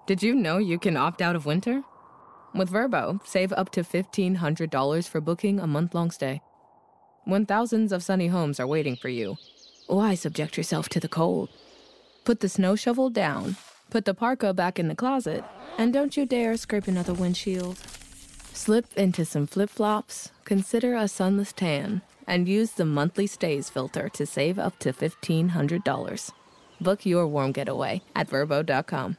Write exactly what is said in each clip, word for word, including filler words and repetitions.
Did you know you can opt out of winter? With Vrbo, save up to fifteen hundred dollars for booking a month-long stay. When thousands of sunny homes are waiting for you, why subject yourself to the cold? Put the snow shovel down, put the parka back in the closet, and don't you dare scrape another windshield. Slip into some flip-flops, consider a sunless tan, and use the monthly stays filter to save up to fifteen hundred dollars. Book your warm getaway at Vrbo dot com.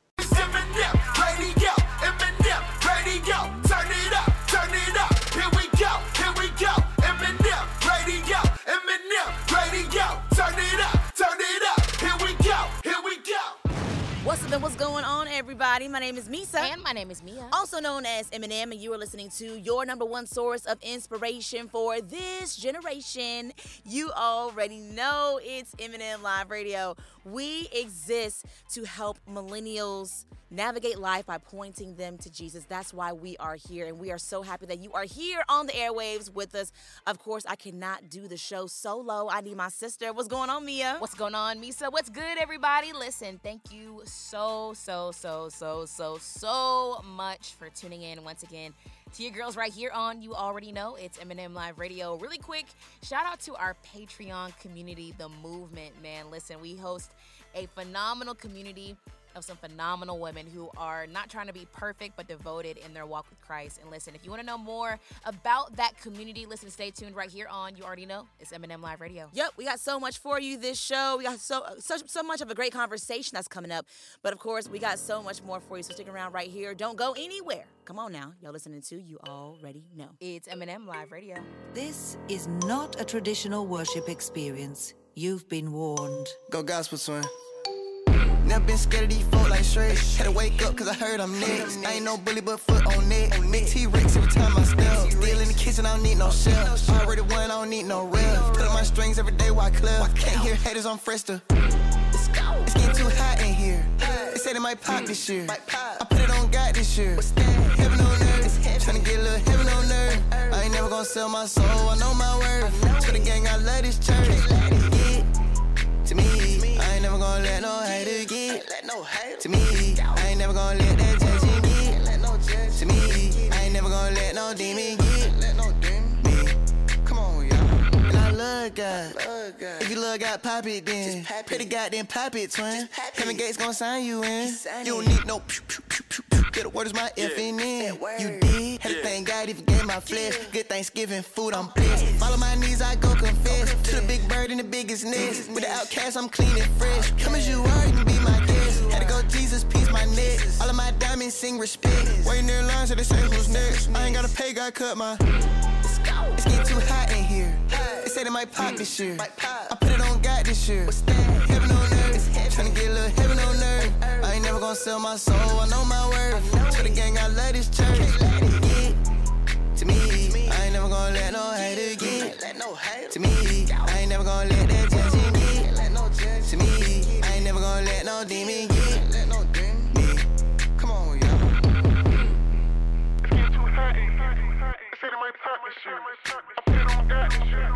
What's up and what's going on, everybody? My name is Misa. And my name is Mia. Also known as Eminem, and you are listening to your number one source of inspiration for this generation. You already know it's Eminem Live Radio. We exist to help millennials navigate life by pointing them to Jesus. That's why we are here, and we are so happy that you are here on the airwaves with us. Of course, I cannot do the show solo. I need my sister. What's going on, Mia? What's going on, Misa? What's good, everybody? Listen, thank you so, so, so, so, so, so much for tuning in once again to your girls right here on You Already Know. It's Eminem Live Radio. Really quick, shout out to our Patreon community, The Movement, man. Listen, we host a phenomenal community of some phenomenal women who are not trying to be perfect, but devoted in their walk with Christ. And listen, if you want to know more about that community, listen, stay tuned right here on You Already Know. It's Eminem Live Radio. Yep, we got so much for you this show. We got so, so, so much of a great conversation that's coming up. But of course, we got so much more for you. So stick around right here. Don't go anywhere. Come on now. Y'all listening to You Already Know. It's Eminem Live Radio. This is not a traditional worship experience. You've been warned. Go gospel swing. Never been scared of these folk like Shrek. Had to wake up cause I heard I'm next. I ain't no bully but foot on it. Big T-Rex every time I step. Still in the kitchen, I don't need no shelf. Already won, I don't need no ref. Put up my strings every day while I club. Can't hear haters, I'm fresh to. It's getting too hot in here. They said it might pop this year. I put it on God this year. Heaven on earth. Tryna get a little heaven on earth. I ain't never gonna sell my soul, I know my worth. To the gang, I love this church. Get to me, I ain't never gonna let no hater get to me. I ain't never gonna let that judging get to me. I ain't never gonna let no demon get me. Come on, y'all. And I love God. If you love God, pop it then. Pray to God, then pop it, twin. Heaven gates gonna sign you in. You don't need no pew, pew, pew, pew, pew. Get the word is my F in in. You did. Had to thank God if you gave my flesh. Good Thanksgiving food, I'm blessed. Follow my knees, I go confess. To the big bird in the biggest nest. With the outcast, I'm clean and fresh. Come as you are, you can be my guest. Had to go Jesus, peace my neck. All of my diamonds sing respect. Waiting in line so they say who's next. I ain't gotta pay, God cut my. It's getting too hot in here. They say they might pop this year. I put it on God this year. Heaven on earth. Tryna get a little heaven on earth. I ain't never gonna sell my soul, I know my worth. To the gang, I love this church. Get to me. I ain't never gonna let no hater get to me. I ain't never gonna let that judging get to me. I ain't never gonna let no demon get me. Come on, y'all. It's getting too hot in here. They say they might pop this year. I put it on God this year.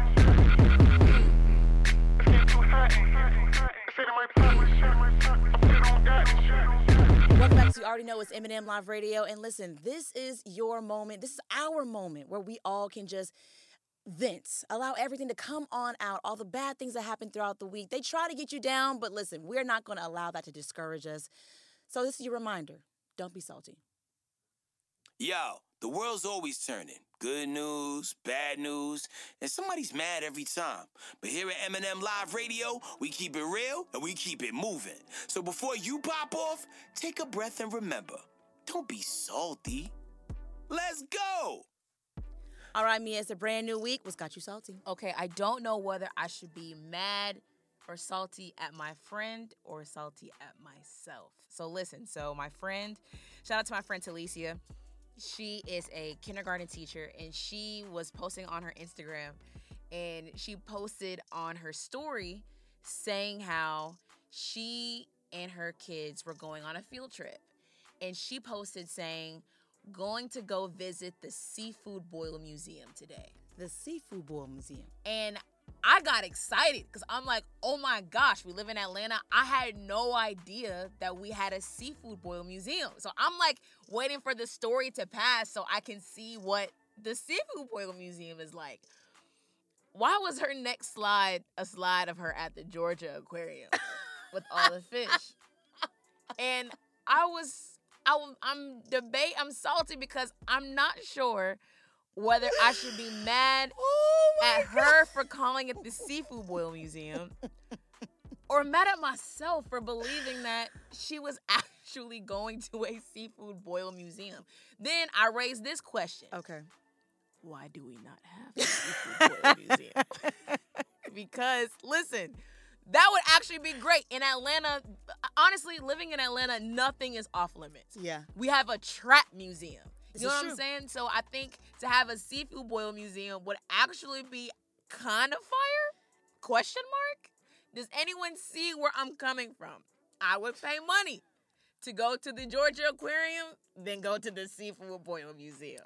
It's getting too hot in here. They say they might pop this year. I put it on God this year. Welcome back to You Already Know It's Eminem Live Radio. And listen, this is your moment. This is our moment where we all can just vent. Allow everything to come on out. All the bad things that happen throughout the week. They try to get you down, but listen, we're not going to allow that to discourage us. So this is your reminder. Don't be salty. Yo, the world's always turning. Good news, bad news, and somebody's mad every time. But here at Eminem Live Radio, we keep it real and we keep it moving. So before you pop off, take a breath and remember, don't be salty. Let's go! All right, Mia, it's a brand new week. What's got you salty? Okay, I don't know whether I should be mad or salty at my friend or salty at myself. So listen, so my friend, shout out to my friend Talicia. She is a kindergarten teacher, and she was posting on her Instagram, and she posted on her story saying how she and her kids were going on a field trip. And she posted saying, going to go visit the Seafood Boil Museum today. The Seafood Boil Museum. And I got excited because I'm like, oh my gosh, we live in Atlanta. I had no idea that we had a seafood boil museum. So I'm like waiting for the story to pass so I can see what the seafood boil museum is like. Why was her next slide a slide of her at the Georgia Aquarium with all the fish? And I was, I, was- I'm debate, I'm salty because I'm not sure whether I should be mad Oh at her for calling it the Seafood Boil Museum or mad at myself for believing that she was actually going to a seafood boil museum. Then I raised this question. Okay. Why do we not have a seafood boil museum? Because, listen, that would actually be great. In Atlanta, honestly, living in Atlanta, nothing is off limits. Yeah. We have a trap museum. This You know is what true. I'm saying? So I think to have a seafood boil museum would actually be kind of fire? Question mark? Does anyone see where I'm coming from? I would pay money to go to the Georgia Aquarium, then go to the seafood boil museum.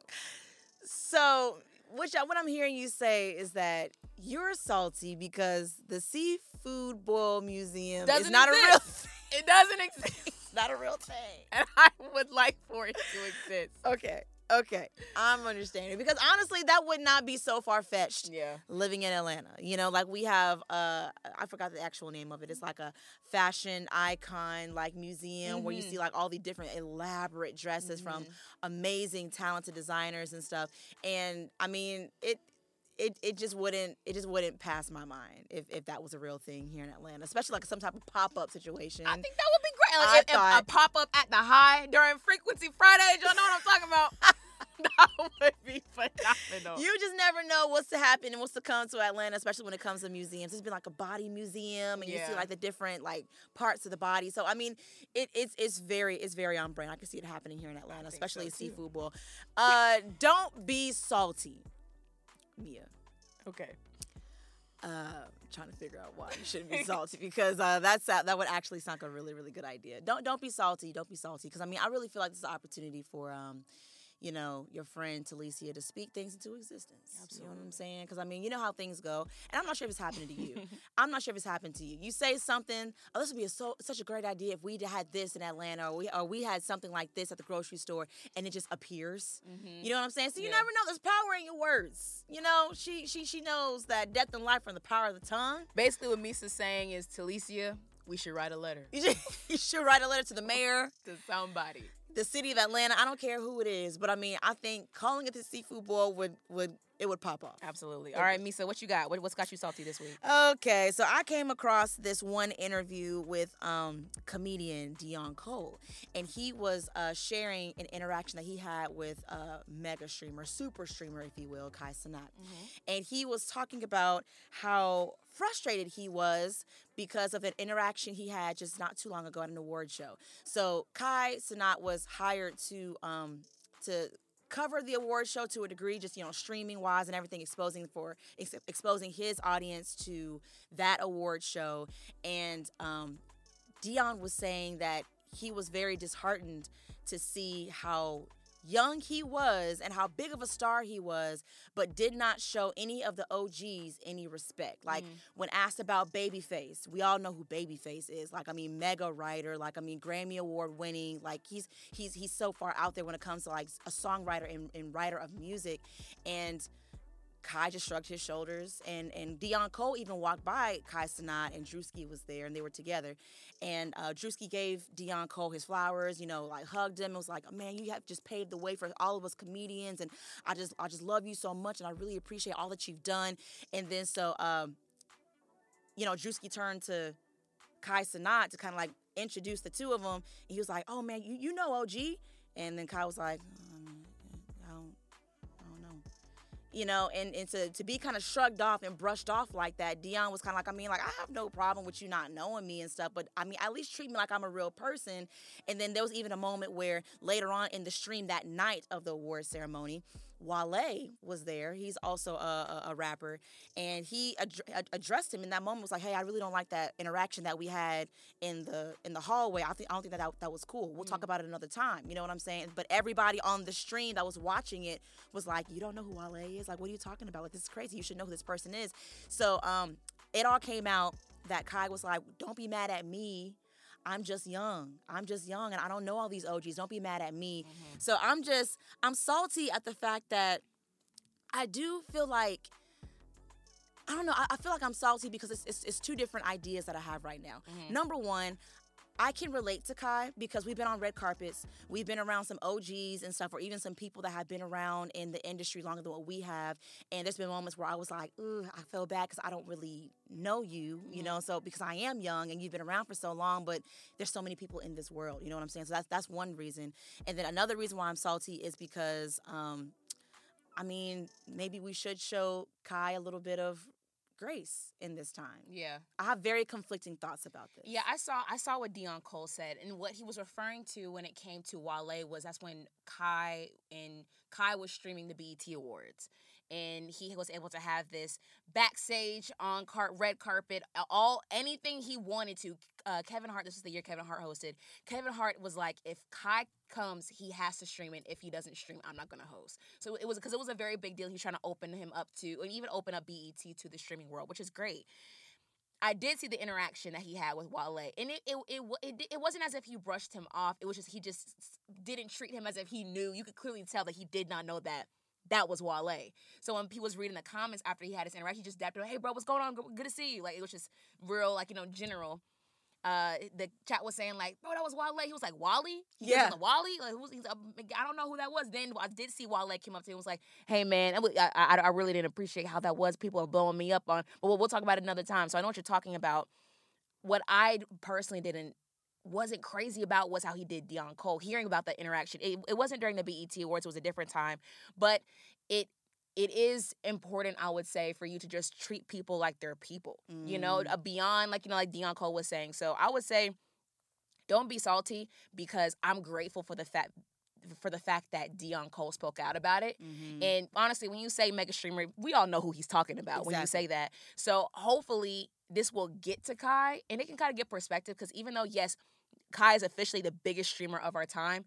So, which I, what I'm hearing you say is that you're salty because the Seafood Boil Museum Doesn't is not exist. a real thing. It doesn't exist. Not a real thing. And I would like for it to exist. Okay. Okay. I'm understanding. Because honestly, that would not be so far-fetched. Yeah. Living in Atlanta. You know, like we have, uh, I forgot the actual name of it. It's like a fashion icon, like museum where you Mhm. see like all the different elaborate dresses from amazing, talented designers and stuff. And I mean, it, it, it just wouldn't, it just wouldn't pass my mind if, if that was a real thing here in Atlanta, especially like some type of pop-up situation. I think that would be great. Like I if, if thought- a pop-up at the High during Frequency Fridays, y'all know what I'm talking about? That would be phenomenal. You just never know what's to happen and what's to come to Atlanta, especially when it comes to museums. It's been like a body museum, and you see Yeah. like the different like parts of the body. So I mean, it, it's it's very it's very on brand. I can see it happening here in Atlanta, think especially so, too. seafood bowl. Uh, don't be salty, Mia. Okay. Uh, trying to figure out why you shouldn't be salty because uh, that's that, that would actually sound like a really really good idea. Don't don't be salty. Don't be salty because I mean I really feel like this is an opportunity for um. you know, your friend Talicia to speak things into existence. You know what I'm saying? Because, I mean, you know how things go. And I'm not sure if it's happening to you. I'm not sure if it's happened to you. You say something, oh, this would be a so, such a great idea if we had this in Atlanta or we, or we had something like this at the grocery store, and it just appears. You know what I'm saying? So you Yeah. never know. There's power in your words. You know, she she she knows that death and life are in the power of the tongue. Basically, what Misa's saying is, Talicia, we should write a letter You should, you should write a letter to the mayor, to somebody. the city of Atlanta. I don't care who it is, but I mean, I think calling it the seafood bowl would would it would pop off. Absolutely. All right, Misa, what you got? What, what's got you salty this week? Okay, so I came across this one interview with um, comedian Dion Cole, and he was uh, sharing an interaction that he had with a mega streamer, super streamer, if you will, Kai Cenat. And he was talking about how frustrated he was because of an interaction he had just not too long ago at an award show. So Kai Cenat was hired to um, to cover the award show to a degree, just, you know, streaming wise and everything, exposing for ex- exposing his audience to that award show. And um, Dion was saying that he was very disheartened to see how young he was and how big of a star he was, but did not show any of the O Gs any respect. Like when asked about Babyface, we all know who Babyface is. Like, I mean, mega writer, like, I mean, Grammy Award winning. Like, he's he's he's so far out there when it comes to like a songwriter and, and writer of music. And Kai just shrugged his shoulders, and, and Dion Cole even walked by Kai Cenat, and Drewski was there, and they were together. And uh, Drewski gave Dion Cole his flowers, you know, like hugged him. It was like, man, you have just paved the way for all of us comedians, and I just I just love you so much, and I really appreciate all that you've done. And then so, um, you know, Drewski turned to Kai Cenat to kind of like introduce the two of them, and he was like, oh man, you you know O G? And then Kai was like, um, I don't, I don't know. You know, and, and to, to be kind of shrugged off and brushed off like that, Dion was kind of like, I mean, like, I have no problem with you not knowing me and stuff, but I mean, at least treat me like I'm a real person. And then there was even a moment where later on in the stream that night of the award ceremony, Wale was there. He's also a, a, a rapper, and he ad- ad- addressed him in that moment. Was like, "Hey, I really don't like that interaction that we had in the in the hallway. I think I don't think that that, that was cool. We'll talk about it another time." You know what I'm saying? But everybody on the stream that was watching it was like, "You don't know who Wale is? Like, what are you talking about? Like, this is crazy. You should know who this person is." So, um, it all came out that Kai was like, "Don't be mad at me. I'm just young. I'm just young, and I don't know all these O Gs. Don't be mad at me." Mm-hmm. So I'm just, I'm salty at the fact that I do feel like, I don't know, I, I feel like I'm salty because it's, it's, it's two different ideas that I have right now. Mm-hmm. Number one, I can relate to Kai because we've been on red carpets. We've been around some O Gs and stuff, or even some people that have been around in the industry longer than what we have. And there's been moments where I was like, "Ugh, I feel bad because I don't really know you, you know, so because I am young and you've been around for so long, but there's so many people in this world." You know what I'm saying? So that's that's one reason. And then another reason why I'm salty is because, um, I mean, maybe we should show Kai a little bit of grace in this time. Yeah. I have very conflicting thoughts about this. Yeah, I saw I saw what Dion Cole said, and what he was referring to when it came to Wale was that's when Kai and Kai was streaming the B E T Awards, and he was able to have this backstage on car- red carpet, all anything he wanted to. Uh, Kevin Hart, this is the year Kevin Hart hosted. Kevin Hart was like, if Kai comes, he has to stream it. If he doesn't stream, I'm not gonna host. So it was because it was a very big deal. He's trying to open him up to, and even open up B E T to the streaming world, which is great. I did see the interaction that he had with Wale, and it it, it it it wasn't as if he brushed him off. It was just he just didn't treat him as if he knew. You could clearly tell that he did not know that that was Wale. So when he was reading the comments after he had his interaction, he just dapped him, "Hey, bro, what's going on? Good to see you." Like, it was just real, like, you know, general. Uh, the chat was saying, like, "Bro, that was Wale." He was like, "Wally?" He Yeah. was on the Wally? Like, who's, he's, uh, I don't know who that was. Then I did see Wale came up to him and was like, "Hey, man, I, I, I really didn't appreciate how that was. People are blowing me up on, but we'll, we'll talk about it another time." So I know what you're talking about. What I personally didn't, wasn't crazy about was how he did Dion Cole. Hearing about that interaction, it, it wasn't during the B E T Awards. It was a different time. But it it is important, I would say, for you to just treat people like they're people, mm. you know, uh, beyond, like, you know, like Dion Cole was saying. So I would say, don't be salty, because I'm grateful for the fact for the fact that Dion Cole spoke out about it. Mm-hmm. And honestly, when you say mega streamer, we all know who he's talking about exactly. when you say that. So hopefully this will get to Kai, and it can kind of get perspective, because even though, yes, Kai is officially the biggest streamer of our time,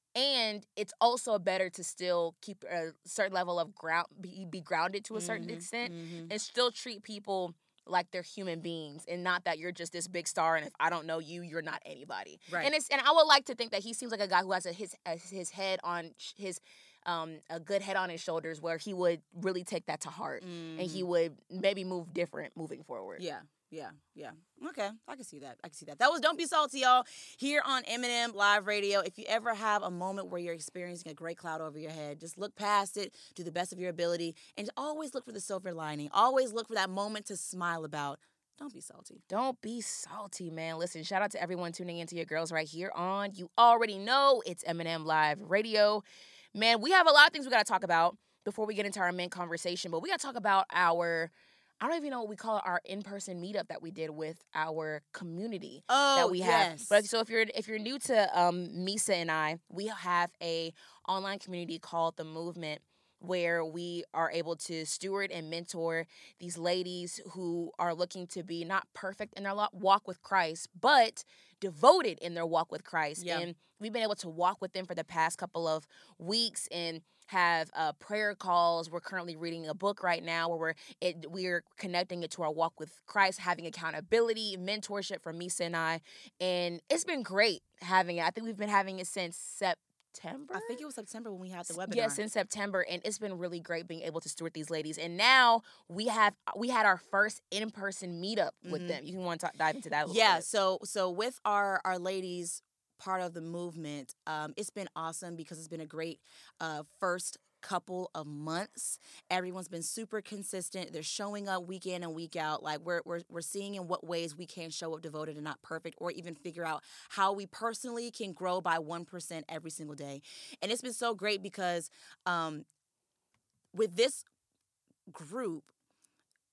and it's also better to still keep a certain level of ground, be, be grounded to a certain mm-hmm. extent, mm-hmm. and still treat people like they're human beings, and not that you're just this big star, and if I don't know you, you're not anybody. Right. And it's and I would like to think that he seems like a guy who has a, his a, his head on his um a good head on his shoulders, where he would really take that to heart, mm-hmm. and he would maybe move different moving forward. Yeah. Yeah, yeah. Okay, I can see that. I can see that. That was Don't Be Salty, y'all, here on Eminem Live Radio. If you ever have a moment where you're experiencing a gray cloud over your head, just look past it, do the best of your ability, and always look for the silver lining. Always look for that moment to smile about. Don't be salty. Don't be salty, man. Listen, shout out to everyone tuning into your girls right here on, you already know, it's Eminem Live Radio. Man, we have a lot of things we got to talk about before we get into our main conversation, but we got to talk about our... I don't even know what we call it, our in-person meetup that we did with our community oh, that we have. Yes. But so if you're if you're new to um, Misa and I, we have a online community called The Movement, where we are able to steward and mentor these ladies who are looking to be not perfect in their walk with Christ, but devoted in their walk with Christ. Yeah. And we've been able to walk with them for the past couple of weeks and have uh, prayer calls. We're currently reading a book right now where we're it, we're connecting it to our walk with Christ, having accountability, mentorship from Misa and I. And it's been great having it. I think we've been having it since September. I think it was September when we had the webinar. Yes, in September, and it's been really great being able to steward these ladies. And now we have we had our first in-person meetup with mm-hmm. them. You can want to dive into that a little yeah, bit. so so with our our ladies part of the movement, um, it's been awesome because it's been a great uh, first couple of months. Everyone's been super consistent. They're showing up week in and week out. Like we're we're we're seeing in what ways we can show up devoted and not perfect, or even figure out how we personally can grow by one percent every single day. And it's been so great because um, with this group,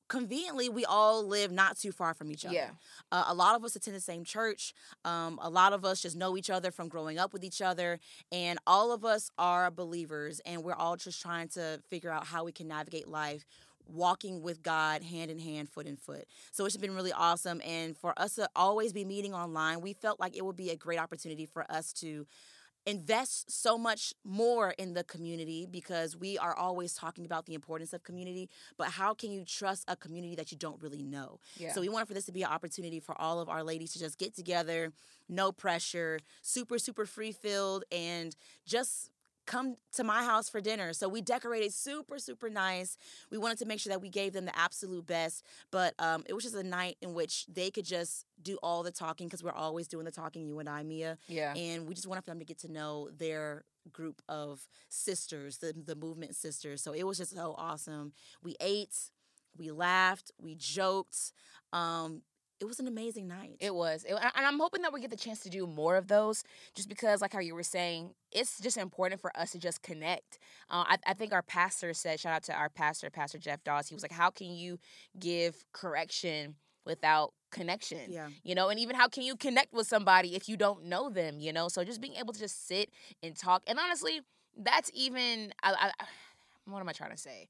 conveniently, we all live not too far from each other. Yeah. Uh, a lot of us attend the same church. Um, a lot of us just know each other from growing up with each other. And all of us are believers. And we're all just trying to figure out how we can navigate life, walking with God hand in hand, foot in foot. So it's been really awesome. And for us to always be meeting online, we felt like it would be a great opportunity for us to invest so much more in the community, because we are always talking about the importance of community, but how can you trust a community that you don't really know? Yeah. So we wanted for this to be an opportunity for all of our ladies to just get together, no pressure, super, super free-filled, and just come to my house for dinner. So we decorated super, super nice. We wanted to make sure that we gave them the absolute best, but um, it was just a night in which they could just do all the talking, because we're always doing the talking, you and I, Mia. Yeah. And we just wanted for them to get to know their group of sisters, the, the movement sisters. So it was just so awesome. We ate, we laughed, we joked. Um, It was an amazing night. It was. It, and I'm hoping that we get the chance to do more of those, just because, like how you were saying, it's just important for us to just connect. Uh, I, I think our pastor said, shout out to our pastor, Pastor Jeff Dawes, he was like, how can you give correction without connection? Yeah. You know, and even how can you connect with somebody if you don't know them, you know? So just being able to just sit and talk. And honestly, that's even, I, I, what am I trying to say?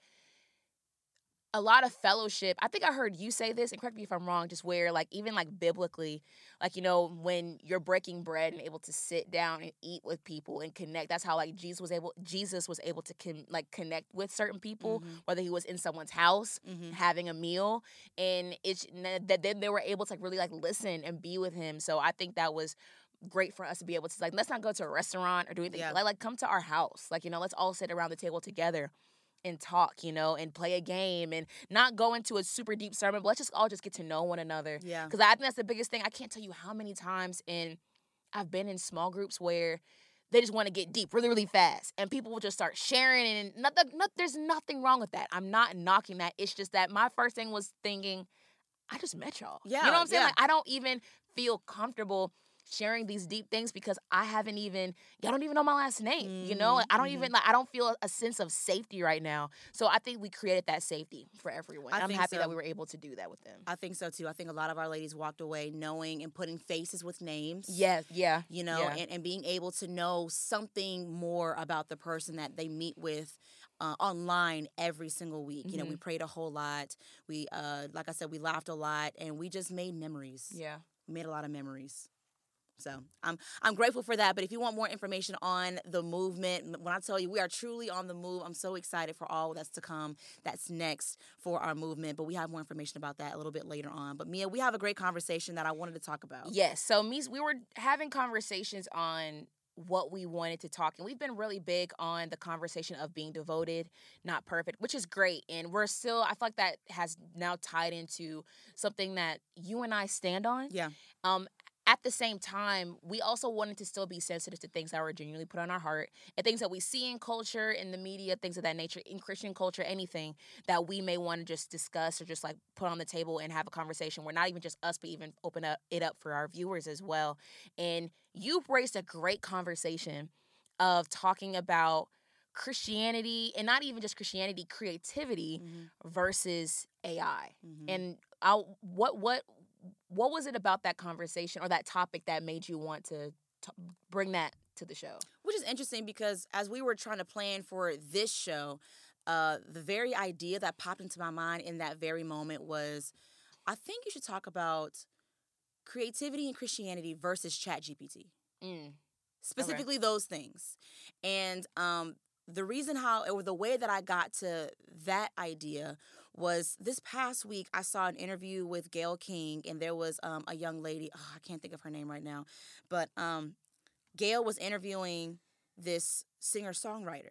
A lot of fellowship. I think I heard you say this, and correct me if I'm wrong, just where, like, even, like, biblically, like, you know, when you're breaking bread and able to sit down and eat with people and connect, that's how, like, Jesus was able, Jesus was able to, con- like, connect with certain people, Mhm. whether he was in someone's house, Mhm. having a meal, and it's, that then they were able to, like, really, like, listen and be with him. So I think that was great for us to be able to, like, let's not go to a restaurant or do anything. Yeah. Like, like, come to our house. Like, you know, let's all sit around the table together and talk, you know, and play a game, and not go into a super deep sermon, but let's just all just get to know one another. Yeah. Because I think that's the biggest thing. I can't tell you how many times in I've been in small groups where they just want to get deep really, really fast, and people will just start sharing, and not, not, there's nothing wrong with that. I'm not knocking that. It's just that my first thing was thinking, I just met y'all. Yeah, You know what I'm saying? yeah. Like, I don't even feel comfortable sharing these deep things because I haven't even, y'all don't even know my last name, you know? Mhm, Like, I don't mhm. even, like, I don't feel a sense of safety right now. So I think we created that safety for everyone. I And I'm think happy so. that we were able to do that with them. I think so too. I think a lot of our ladies walked away knowing and putting faces with names. Yeah, yeah. You know, yeah. and, and being able to know something more about the person that they meet with uh, online every single week. You know, we Mm-hmm. prayed a whole lot. We, uh, like I said, we laughed a lot, and we just made memories. Yeah. We made a lot of memories. So I'm I'm grateful for that. But if you want more information on the movement, when I tell you we are truly on the move, I'm so excited for all that's to come, that's next for our movement. But we have more information about that a little bit later on. But Mia, we have a great conversation that I wanted to talk about. Yes. So me, we were having conversations on what we wanted to talk, and we've been really big on the conversation of being devoted, not perfect, which is great. And we're still, I feel like that has now tied into something that you and I stand on. Yeah. Um, at the same time, we also wanted to still be sensitive to things that were genuinely put on our heart, and things that we see in culture, in the media, things of that nature, in Christian culture, anything that we may want to just discuss or just like put on the table and have a conversation where not even just us, but even open up it up for our viewers as well. And you've raised a great conversation of talking about Christianity, and not even just Christianity, creativity Mm-hmm. versus A I. Mhm. And I, what what what was it about that conversation or that topic that made you want to t- bring that to the show? Which is interesting because as we were trying to plan for this show, uh, the very idea that popped into my mind in that very moment was, I think you should talk about creativity and Christianity versus ChatGPT. Mm. Specifically those things. And um, the reason how, or the way that I got to that idea was this past week I saw an interview with Gayle King, and there was um, a young lady, oh, I can't think of her name right now, but um, Gayle was interviewing this singer-songwriter.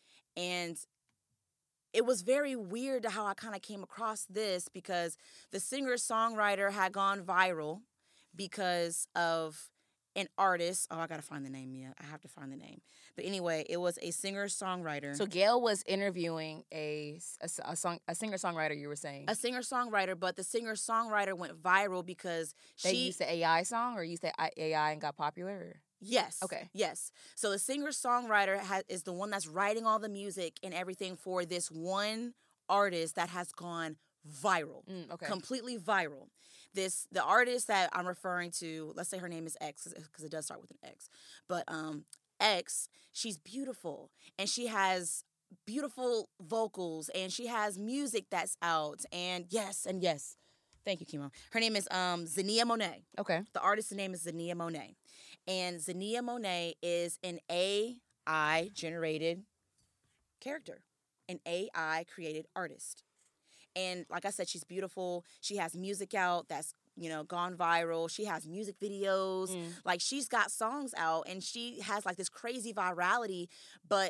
And it was very weird how I kind of came across this because the singer-songwriter had gone viral because of an artist. Oh, I gotta find the name, Mia. I have to find the name. But anyway, it was a singer-songwriter. So Gayle was interviewing a, a, a song a singer songwriter. You were saying a singer-songwriter, but the singer-songwriter went viral because they she used the A I song, or used the A I and got popular. Or? Yes. Okay. Yes. So the singer-songwriter ha- is the one that's writing all the music and everything for this one artist that has gone viral. Mm, okay. Completely viral. This the artist that I'm referring to, let's say her name is X, because it does start with an X. But um X, she's beautiful, and she has beautiful vocals, and she has music that's out, and yes, and yes. Thank you, Kimo. Her name is um Zania Monet. Okay. The artist's name is Zania Monet. And Zania Monet is an A I generated character, an A I created artist. And like I said, she's beautiful. She has music out that's, you know, gone viral. She has music videos. Mm. Like, she's got songs out, and she has like this crazy virality. But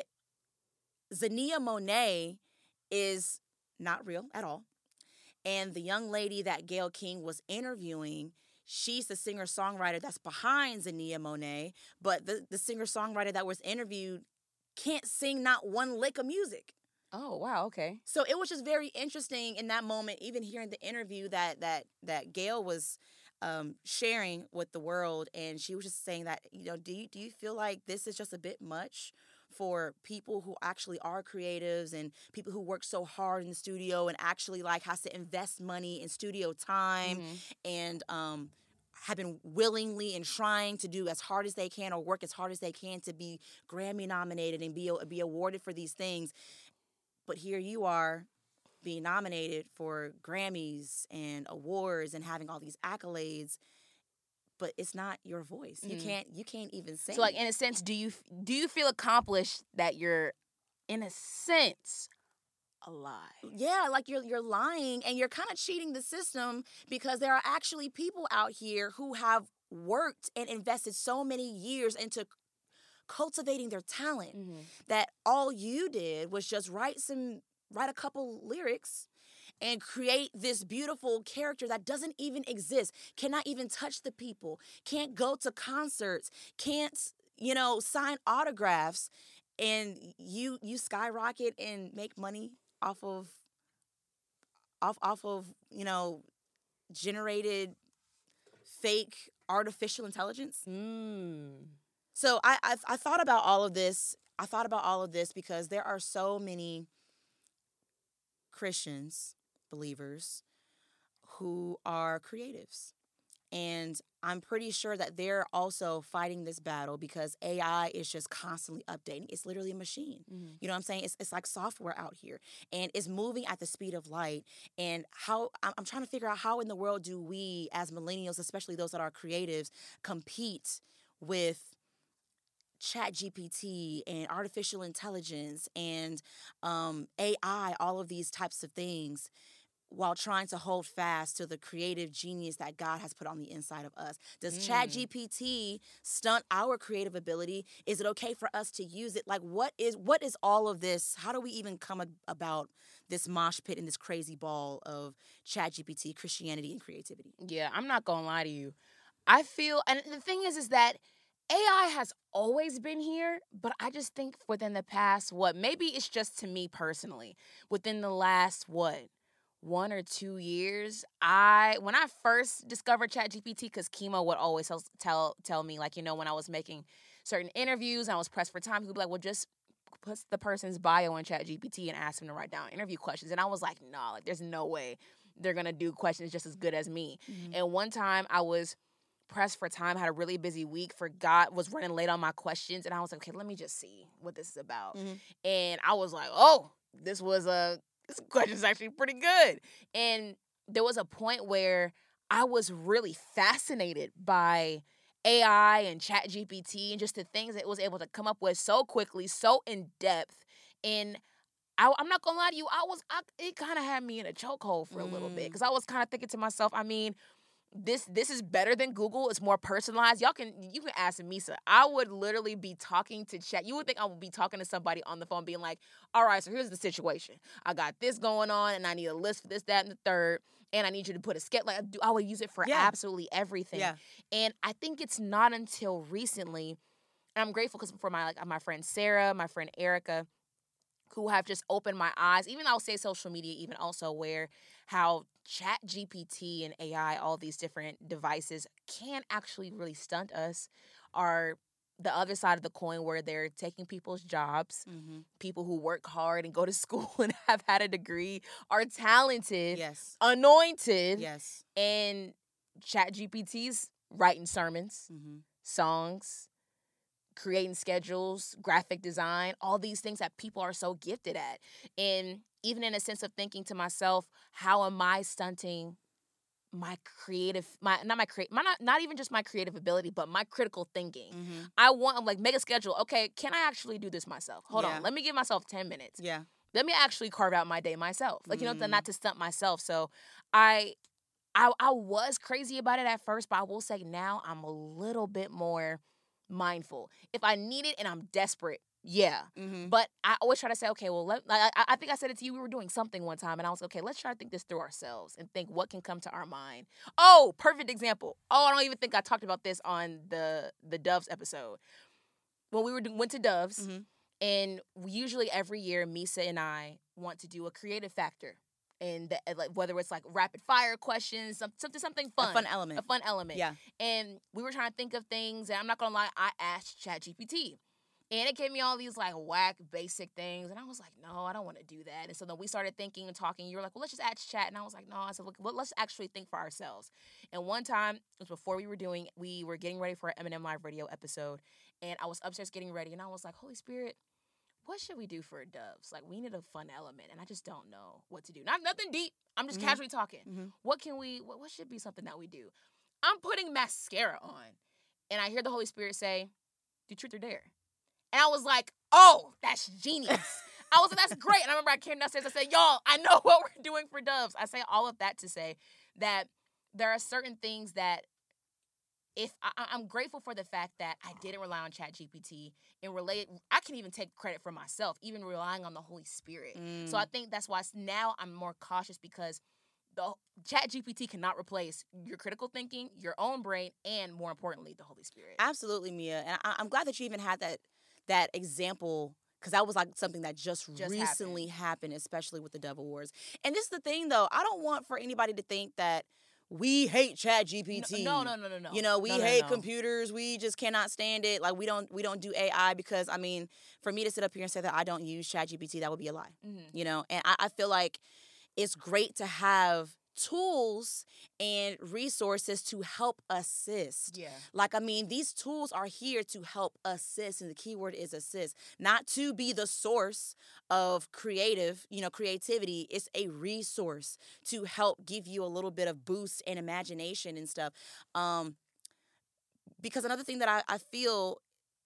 Zania Monet is not real at all. And the young lady that Gayle King was interviewing, she's the singer-songwriter that's behind Zania Monet. But the, the singer-songwriter that was interviewed can't sing not one lick of music. Oh, wow, okay. So it was just very interesting in that moment, even hearing the interview that that that Gayle was um, sharing with the world, and she was just saying that, you know, do you, do you feel like this is just a bit much for people who actually are creatives and people who work so hard in the studio and actually like has to invest money in studio time Mm-hmm. and um, have been willingly and trying to do as hard as they can or work as hard as they can to be Grammy nominated and be be awarded for these things. But here you are being nominated for Grammys and awards and having all these accolades, but it's not your voice. You Mm-hmm. can't you can't even sing. So, like, in a sense, do you do you feel accomplished that you're, in a sense, alive? Yeah, like you're you're lying and you're kind of cheating the system, because there are actually people out here who have worked and invested so many years into cultivating their talent Mm-hmm. that all you did was just write some write a couple lyrics and create this beautiful character that doesn't even exist, cannot even touch the people, can't go to concerts, can't, you know, sign autographs, and you you skyrocket and make money off of off off of, you know, generated fake artificial intelligence. Mm. So I, I I thought about all of this. I thought about all of this because there are so many Christians, believers, who are creatives. And I'm pretty sure that they're also fighting this battle because A I is just constantly updating. It's literally a machine. Mm-hmm. You know what I'm saying? It's, it's like software out here. And it's moving at the speed of light. And how I'm, I'm trying to figure out how in the world do we, as millennials, especially those that are creatives, compete with Chat G P T and artificial intelligence and um, A I, all of these types of things, while trying to hold fast to the creative genius that God has put on the inside of us. Does Mm. Chat G P T stunt our creative ability? Is it okay for us to use it? Like, what is what is all of this? How do we even come a- about this mosh pit and this crazy ball of Chat G P T, Christianity, and creativity? Yeah, I'm not gonna lie to you. I feel, and the thing is, is that A I has always been here, but I just think within the past, what, maybe it's just to me personally, within the last, what, one or two years, I, when I first discovered ChatGPT, because Kimo would always tell, tell, tell me, like, you know, when I was making certain interviews and I was pressed for time, he would be like, well, just put the person's bio in ChatGPT and ask him to write down interview questions. And I was like, nah, like, there's no way they're going to do questions just as good as me. Mm-hmm. And one time I was pressed for time, had a really busy week, forgot, was running late on my questions, and I was like, okay, let me just see what this is about. Mm-hmm. And I was like, oh, this was a, this question's actually pretty good. And there was a point where I was really fascinated by A I and Chat G P T and just the things that it was able to come up with so quickly, so in depth. And I, I'm not gonna lie to you, I was, I, it kind of had me in a chokehold for a little bit, because I was kind of thinking to myself, I mean, This this is better than Google. It's more personalized. Y'all can you can ask Misa. I would literally be talking to chat. You would think I would be talking to somebody on the phone, being like, "All right, so here's the situation. I got this going on, and I need a list for this, that, and the third, and I need you to put a sketch." Like, I, do, I would use it for Yeah. absolutely everything. Yeah. And I think it's not until recently, and I'm grateful because for my like my friend Sarah, my friend Erica, who have just opened my eyes. Even I'll say social media, even also where how Chat G P T and A I, all these different devices can actually really stunt us, our the other side of the coin where they're taking people's jobs. Mm-hmm. People who work hard and go to school and have had a degree are talented, Yes. anointed, Yes. and ChatGPT's writing sermons, Mm-hmm. songs, creating schedules, graphic design, all these things that people are so gifted at. And even in a sense of thinking to myself, how am I stunting my creative, my not my create, my not not even just my creative ability, but my critical thinking. Mm-hmm. I want, I'm like, make a schedule. Okay, can I actually do this myself? Hold Yeah. on, let me give myself ten minutes. Yeah. Let me actually carve out my day myself. Like, you know, Mm. not to stunt myself. So I, I, I was crazy about it at first, but I will say now I'm a little bit more mindful. If I need it and I'm desperate, yeah. Mm-hmm. But I always try to say, okay, well, let, I, I I think I said it to you. We were doing something one time, and I was okay. Let's try to think this through ourselves and think what can come to our mind. Oh, perfect example. Oh, I don't even think I talked about this on the the Doves episode when we were went to Doves, Mm-hmm. and we usually every year, Misa and I want to do a creative factor, and the, like whether it's like rapid fire questions, some, something something fun, A fun element. a fun element. Yeah. And we were trying to think of things, and I'm not gonna lie, I asked ChatGPT. And it gave me all these like whack basic things. And I was like, no, I don't want to do that. And so then we started thinking and talking. You were like, well, let's just add chat. And I was like, no. I said, look, well, let's actually think for ourselves. And one time, it was before we were doing, we were getting ready for an Eminem Live Radio episode. And I was upstairs getting ready. And I was like, Holy Spirit, what should we do for Doves? Like, we need a fun element. And I just don't know what to do. Not nothing deep. I'm just Mhm. casually talking. Mhm. What can we, what, what should be something that we do? I'm putting mascara on. And I hear the Holy Spirit say, do truth or dare. And I was like, oh, that's genius. I was like, that's great. And I remember I came downstairs, I said, y'all, I know what we're doing for Doves. I say all of that to say that there are certain things that if I, I'm grateful for the fact that I didn't rely on ChatGPT and relate, I can even take credit for myself, even relying on the Holy Spirit. Mm. So I think that's why now I'm more cautious because the ChatGPT cannot replace your critical thinking, your own brain, and more importantly, the Holy Spirit. Absolutely, Mia. And I, I'm glad that you even had that that example because that was like something that just, Just recently happened. especially with the Dove Awards. And this is the thing, though. I don't want for anybody to think that we hate ChatGPT. No, no, no, no, no. You know, we No, no, hate no. computers. We just cannot stand it. Like we don't we don't do A I because I mean, for me to sit up here and say that I don't use ChatGPT, that would be a lie. Mhm. You know, and I, I feel like it's great to have tools and resources to help assist. Yeah. Like, I mean, these tools are here to help assist, and the key word is assist, not to be the source of creative, you know, creativity. It's a resource to help give you a little bit of boost and imagination and stuff. Um, because another thing that I, I feel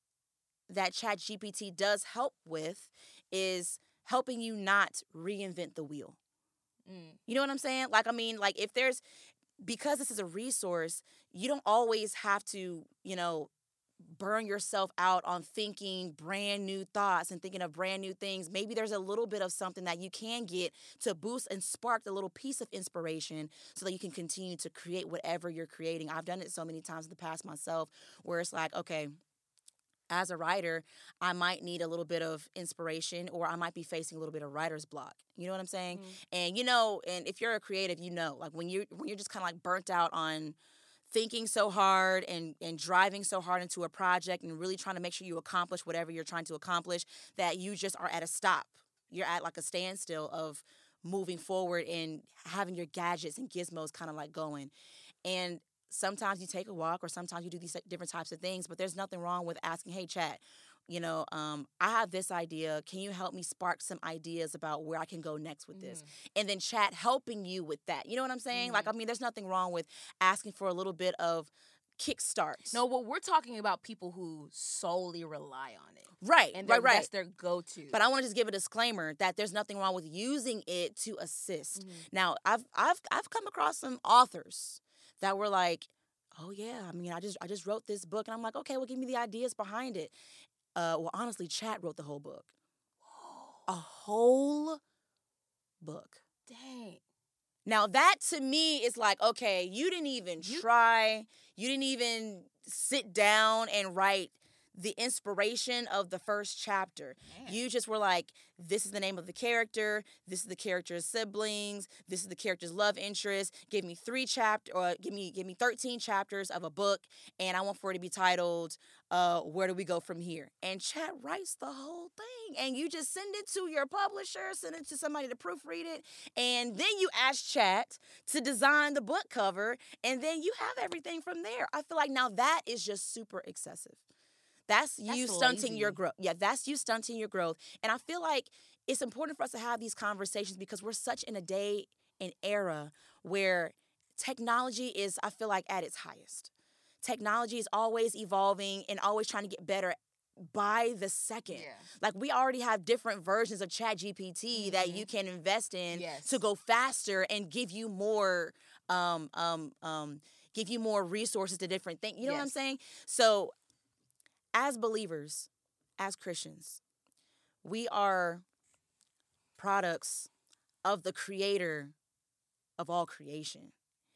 that ChatGPT does help with is helping you not reinvent the wheel. Mm. You know what I'm saying? Like, I mean, like if there's, because this is a resource, you don't always have to, you know, burn yourself out on thinking brand new thoughts and thinking of brand new things. Maybe there's a little bit of something that you can get to boost and spark the little piece of inspiration so that you can continue to create whatever you're creating. I've done it so many times in the past myself where it's like, okay, as a writer, I might need a little bit of inspiration or I might be facing a little bit of writer's block. You know what I'm saying? Mm. And you know, and if you're a creative, you know, like when you're when you're just kind of like burnt out on thinking so hard and and driving so hard into a project and really trying to make sure you accomplish whatever you're trying to accomplish, that you just are at a stop. You're at like a standstill of moving forward and having your gadgets and gizmos kind of like going. And sometimes you take a walk or sometimes you do these different types of things, but there's nothing wrong with asking, hey, chat, you know, um, I have this idea. Can you help me spark some ideas about where I can go next with this? And then chat helping you with that. You know what I'm saying? Mhm. Like, I mean, there's nothing wrong with asking for a little bit of kickstart. No, well, we're talking about people who solely rely on it. Right, And right, they're- right. that's their go-to. But I want to just give a disclaimer that there's nothing wrong with using it to assist. Mhm. Now, I've I've I've come across some authors that were like, "Oh yeah, I mean, I just I just wrote this book," and I'm like, "Okay, well, give me the ideas behind it." Uh, well, honestly, Chat wrote the whole book, a whole book. Dang. Now that to me is like, okay, you didn't even You- try, you didn't even sit down and write the inspiration of the first chapter. Man. You just were like, this is the name of the character, this is the character's siblings, this is the character's love interest. Give me three chapter or give me give me thirteen chapters of a book, and I want for it to be titled uh, Where Do We Go From Here? And Chat writes the whole thing. And you just send it to your publisher, send it to somebody to proofread it, and then you ask Chat to design the book cover, and then you have everything from there. I feel like now that is just super excessive. That's, that's you stunting lazy. your growth. Yeah, that's you stunting your growth. And I feel like it's important for us to have these conversations because we're such in a day and era where technology is, I feel like, at its highest. Technology is always evolving and always trying to get better by the second. Yeah. Like, we already have different versions of Chat G P T mm-hmm. that you can invest in yes. to go faster and give you more um, um, um, give you more resources to different things. You know yes. what I'm saying? So as believers, as Christians, we are products of the creator of all creation.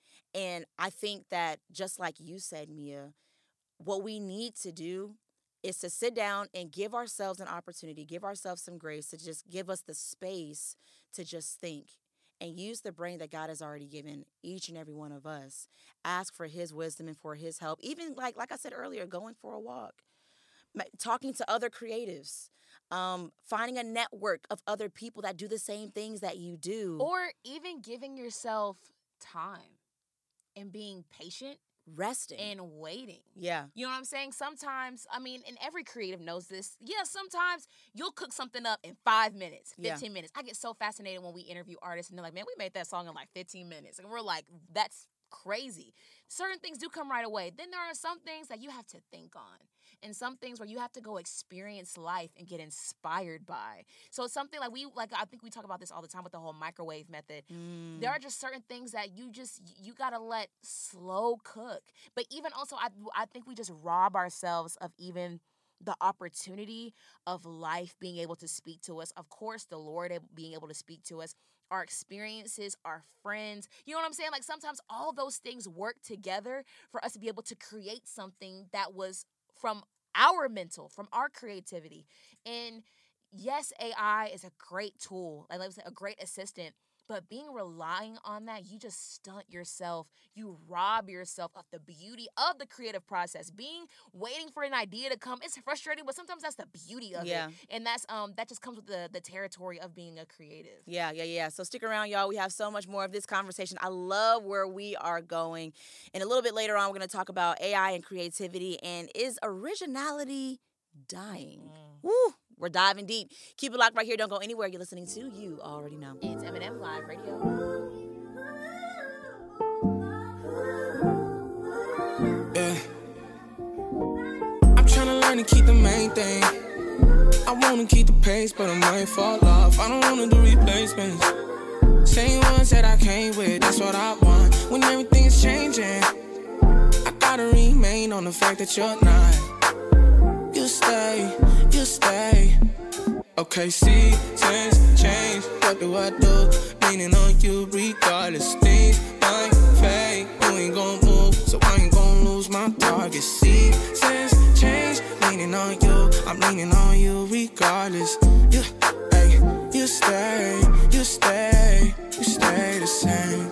And I think that just like you said, Mia, what we need to do is to sit down and give ourselves an opportunity, give ourselves some grace to just give us the space to just think and use the brain that God has already given each and every one of us. Ask for his wisdom and for his help. Even like, like I said earlier, going for a walk, talking to other creatives, um, finding a network of other people that do the same things that you do. Or even giving yourself time and being patient. Resting. And waiting. Yeah. You know what I'm saying? Sometimes, I mean, and every creative knows this. Yeah, sometimes you'll cook something up in five minutes, fifteen yeah. minutes. I get so fascinated when we interview artists and they're like, man, we made that song in like fifteen minutes. And we're like, that's crazy. Certain things do come right away. Then there are some things that you have to think on. And some things where you have to go experience life and get inspired by. So it's something like we, like I think we talk about this all the time with the whole microwave method. Mm. There are just certain things that you just, you got to let slow cook. But even also, I, I think we just rob ourselves of even the opportunity of life being able to speak to us. Of course, the Lord being able to speak to us. Our experiences, our friends. You know what I'm saying? Like sometimes all those things work together for us to be able to create something that was from our mental, from our creativity. And yes, A I is a great tool, like I was saying, a great assistant, but being relying on that, you just stunt yourself. You rob yourself of the beauty of the creative process. Being, waiting for an idea to come, it's frustrating, but sometimes that's the beauty of yeah. it. And that's um that just comes with the, the territory of being a creative. Yeah, yeah, yeah. So stick around, y'all. We have so much more of this conversation. I love where we are going. And a little bit later on, we're going to talk about A I and creativity. And is originality dying? Mm. Woo! We're diving deep. Keep it locked right here. Don't go anywhere. You're listening to You Already Know. It's Eminem Live Radio. Yeah. I'm trying to learn to keep the main thing. I want to keep the pace, but I might fall off. I don't want to do replacements. Same ones that I came with, that's what I want. When everything's changing, I gotta remain on the fact that you're not. You stay, you stay. Okay, seasons change. What do I do? Leaning on you regardless. Things might fade. You ain't gon' move, so I ain't gon' lose my target. Seasons change. Leaning on you, I'm leaning on you regardless. You, hey, you stay, you stay, you stay the same.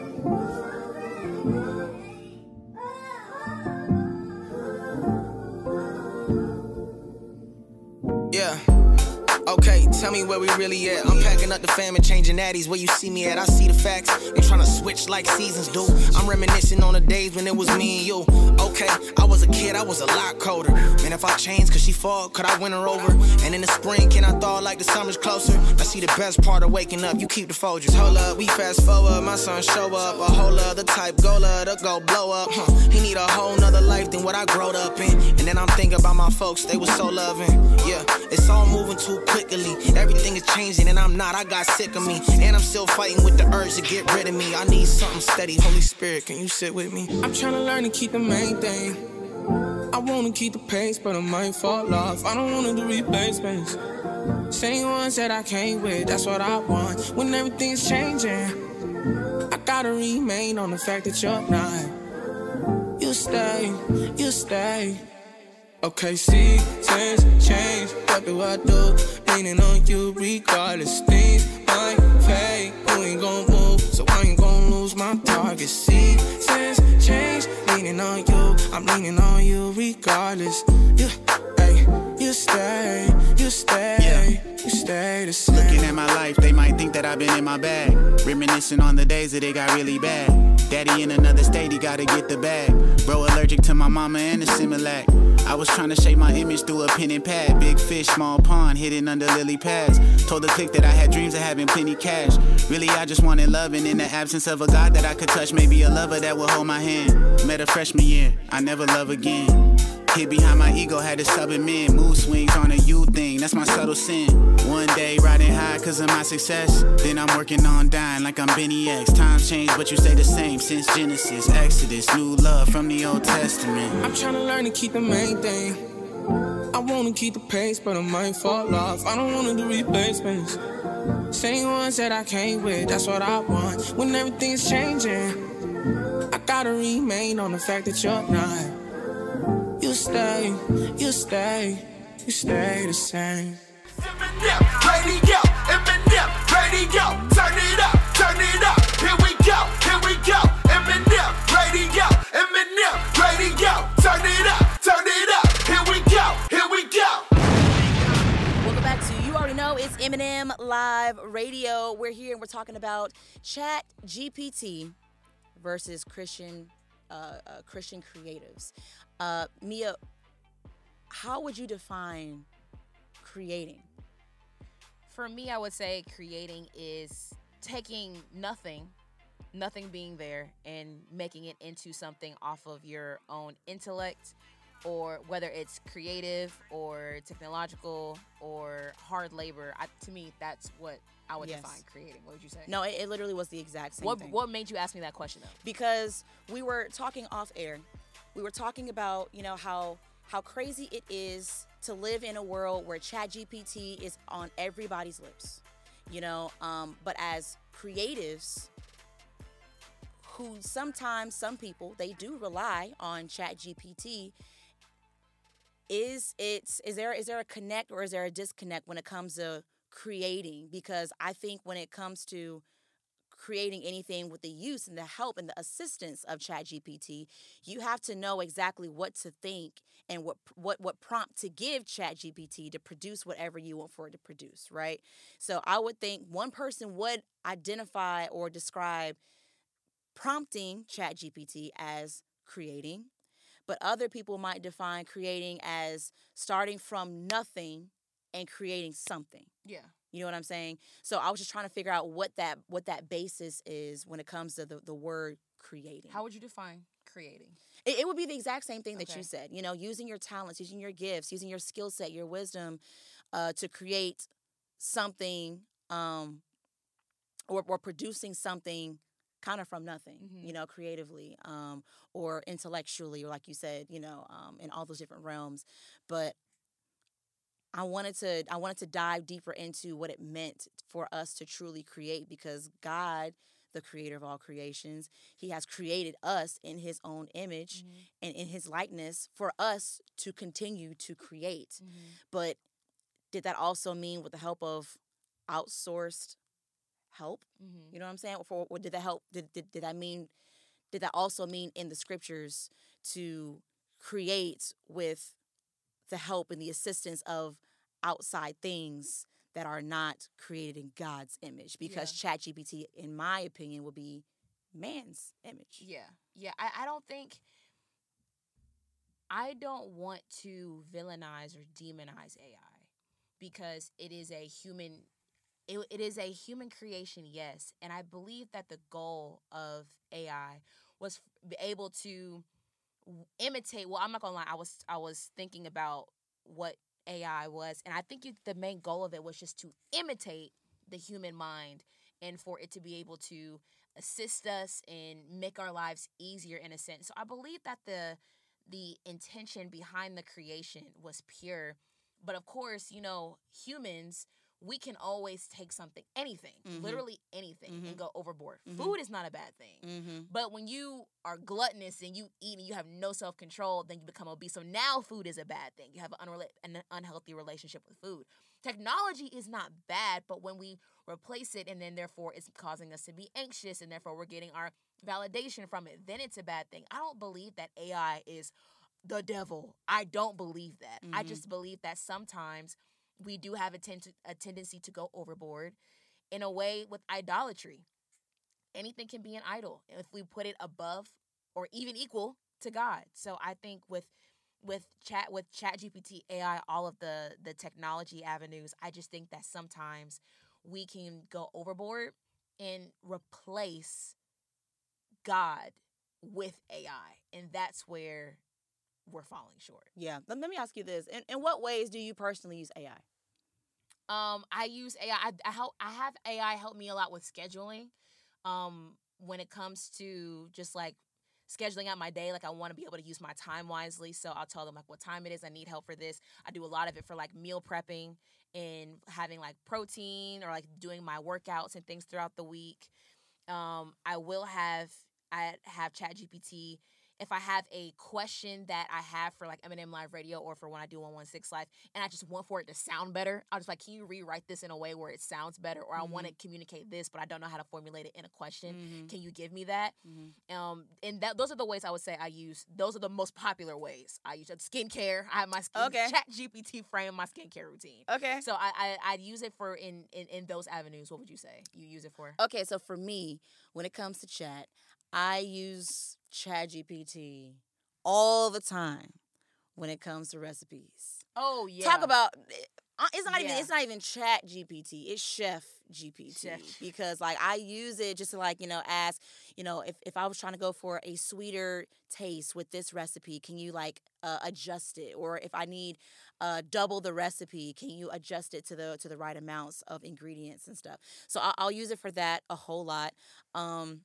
Yeah. Okay, tell me where we really at. I'm packing up the fam and changing natties. Where you see me at, I see the facts. They tryna switch like seasons do. I'm reminiscing on the days when it was me and you. Okay, I was a kid, I was a lot colder. Man, if I changed, could she fall? Could I win her over? And in the spring, can I thaw like the summer's closer? I see the best part of waking up, you keep the Folgers. Hold up, we fast forward, my son show up. A whole other type goaler to go blow up. Huh. He need a whole nother life than what I growed up in. And then I'm thinking about my folks, they was so loving. Yeah, it's all moving too quickly. Everything is changing and I'm not, I got sick of me. And I'm still fighting with the urge to get rid of me. I need something steady, Holy Spirit, can you sit with me? I'm trying to learn to keep the main thing. I want to keep the pace, but I might fall off. I don't want to do replacements. Same ones that I came with, that's what I want. When everything's changing, I gotta remain on the fact that you're not. You stay, you stay. Okay, seasons change, what do I do? Leaning on you regardless, things might fade, you ain't gon' move, so I ain't gon' lose my target. Seasons change, leaning on you, I'm leaning on you regardless. You, hey, you stay, you stay, yeah. You stay the same. Looking at my life, they might think that I've been in my bag, reminiscing on the days that it got really bad. Daddy in another state, he gotta get the bag. Bro allergic to my mama and the Similac. I was trying to shape my image through a pen and pad. Big fish, small pond, hidden under lily pads. Told the clique that I had dreams of having plenty cash. Really, I just wanted love, and in the absence of a God that I could touch, maybe a lover that would hold my hand. Met a freshman year, I never love again. Hid behind my ego, had to sub him in. Mood swings on a you thing, that's my subtle sin. One day riding high cause of my success, then I'm working on dying like I'm Benny X. Times change but you stay the same since Genesis, Exodus, new love from the Old Testament. I'm trying to learn to keep the main thing. I wanna keep the pace but I might fall off. I don't wanna do replacements. Same ones that I came with, that's what I want. When everything's changing, I gotta remain on the fact that you're not. You stay, you stay, you stay the same. Eminem, radio, Eminem, radio, turn it up, turn it up, here we go, here we go, Eminem, radio, Eminem, radio, turn it up, turn it up, here we go, here we go. Welcome back to, you already know, it's Eminem Live Radio. We're here and we're talking about Chat G P T versus Christian, uh, uh, Christian creatives. Uh, Mia, how would you define creating? For me, I would say creating is taking nothing, nothing being there, and making it into something off of your own intellect, or whether it's creative or technological or hard labor. I, to me, that's what I would Yes. define creating. What would you say? No, it, it literally was the exact same What thing. What made you ask me that question, though? Because we were talking off air. We were talking about, you know, how how crazy it is to live in a world where Chat G P T is on everybody's lips, you know. Um, but as creatives, who sometimes some people they do rely on Chat G P T. Is it is there is there a connect or is there a disconnect when it comes to creating? Because I think when it comes to creating anything with the use and the help and the assistance of Chat G P T, you have to know exactly what to think and what what what prompt to give Chat G P T to produce whatever you want for it to produce, right? So I would think one person would identify or describe prompting Chat G P T as creating, but other people might define creating as starting from nothing and creating something. Yeah. You know what I'm saying? So I was just trying to figure out what that what that basis is when it comes to the, the word creating. How would you define creating? It, it would be the exact same thing that Okay. you said. You know, using your talents, using your gifts, using your skill set, your wisdom uh, to create something um, or, or producing something kind of from nothing, Mhm. you know, creatively um, or intellectually, or like you said, you know, um, in all those different realms. But I wanted to I wanted to dive deeper into what it meant for us to truly create, because God, the creator of all creations, he has created us in his own image Mhm. and in his likeness for us to continue to create. Mhm. But did that also mean with the help of outsourced help? Mhm. You know what I'm saying? For what did that help? Did, did did that mean? Did that also mean in the scriptures to create with the help and the assistance of outside things that are not created in God's image? Because ChatGPT, in my opinion, will be man's image. Yeah, yeah. I, I don't think I don't want to villainize or demonize A I because it is a human. It, it is a human creation, yes, and I believe that the goal of A I was f- be able to w- imitate. Well, I'm not gonna lie. I was I was thinking about what A I was, and I think it, the main goal of it was just to imitate the human mind, and for it to be able to assist us and make our lives easier in a sense. So I believe that the the intention behind the creation was pure, but of course, you know, humans, we can always take something, anything, Mhm. literally anything, Mhm. and go overboard. Mhm. Food is not a bad thing. Mm-hmm. But when you are gluttonous and you eat and you have no self-control, then you become obese. So now food is a bad thing. You have an, unrela- an unhealthy relationship with food. Technology is not bad, but when we replace it and then therefore it's causing us to be anxious and therefore we're getting our validation from it, then it's a bad thing. I don't believe that A I is the devil. I don't believe that. I Mhm. just believe that sometimes we do have a, ten- a tendency to go overboard in a way with idolatry. Anything can be an idol if we put it above or even equal to God. So I think with with chat with Chat G P T, A I, all of the the technology avenues, I just think that sometimes we can go overboard and replace God with A I, and that's where we're falling short. Yeah. Let, let me ask you this: in, in what ways do you personally use A I? Um, I use A I. I, I help. I have A I help me a lot with scheduling. Um, when it comes to just like scheduling out my day, like I want to be able to use my time wisely. So I'll tell them like what time it is. I need help for this. I do a lot of it for like meal prepping and having like protein or like doing my workouts and things throughout the week. Um, I will have I have Chat G P T if I have a question that I have for like Eminem Live Radio or for when I do one one six Live, and I just want for it to sound better. I'll just like, can you rewrite this in a way where it sounds better? Or I want to communicate this, but I don't know how to formulate it in a question. Mhm. Can you give me that? Mhm. Um, and that those are the ways I would say I use. Those are the most popular ways I use it. Skincare. I have my skin Okay. Chat G P T frame my skincare routine. Okay. So I, I I'd use it for in, in in those avenues. What would you say you use it for? Okay, so for me, when it comes to chat, I use Chat G P T all the time when it comes to recipes. Oh yeah. Talk about uh, it's not even Yeah. it's not even Chat G P T, it's Chef G P T Chef. because like I use it just to like, you know, ask, you know, if, if I was trying to go for a sweeter taste with this recipe, can you like uh, adjust it? Or if I need uh, double the recipe, can you adjust it to the to the right amounts of ingredients and stuff? So I'll, I'll use it for that a whole lot. Um,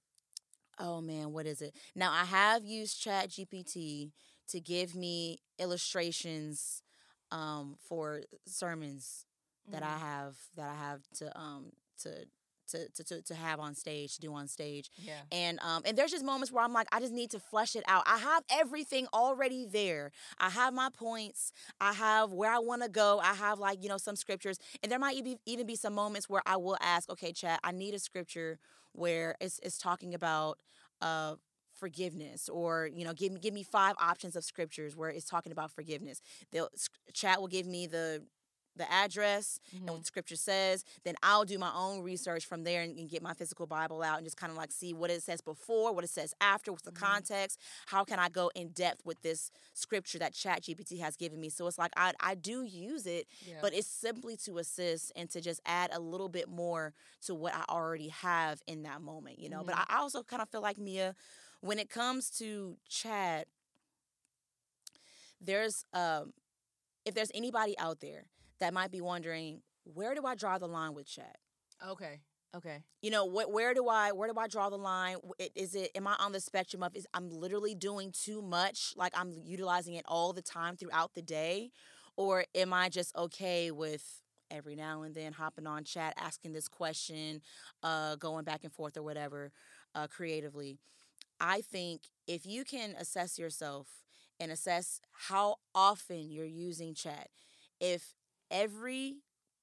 oh man, what is it? Now I have used Chat G P T to give me illustrations um, for sermons that I have that I have to um to to to to, to have on stage, to do on stage. Yeah. And um and there's just moments where I'm like, I just need to flesh it out. I have everything already there. I have my points. I have where I want to go. I have like, you know, some scriptures. And there might even even be some moments where I will ask, okay, chat, I need a scripture where it's it's talking about uh forgiveness, or you know, give me give me five options of scriptures where it's talking about forgiveness. They'll chat will give me the the address and what the scripture says. Then I'll do my own research from there and, and get my physical Bible out and just kind of like see what it says before, what it says after, what's the context, how can I go in depth with this scripture that Chat G P T has given me. So it's like I I do use it, Yeah. but it's simply to assist and to just add a little bit more to what I already have in that moment, you know. But I, I also kind of feel like, Mia, when it comes to Chat, there's um if there's anybody out there that might be wondering, where do I draw the line with Chat? Okay. Okay. You know, wh- where do I where do I draw the line? W- it- Is it am I on the spectrum of is I'm literally doing too much, like I'm utilizing it all the time throughout the day, or am I just okay with every now and then hopping on Chat, asking this question, uh, going back and forth or whatever, uh, creatively? I think if you can assess yourself and assess how often you're using Chat, if every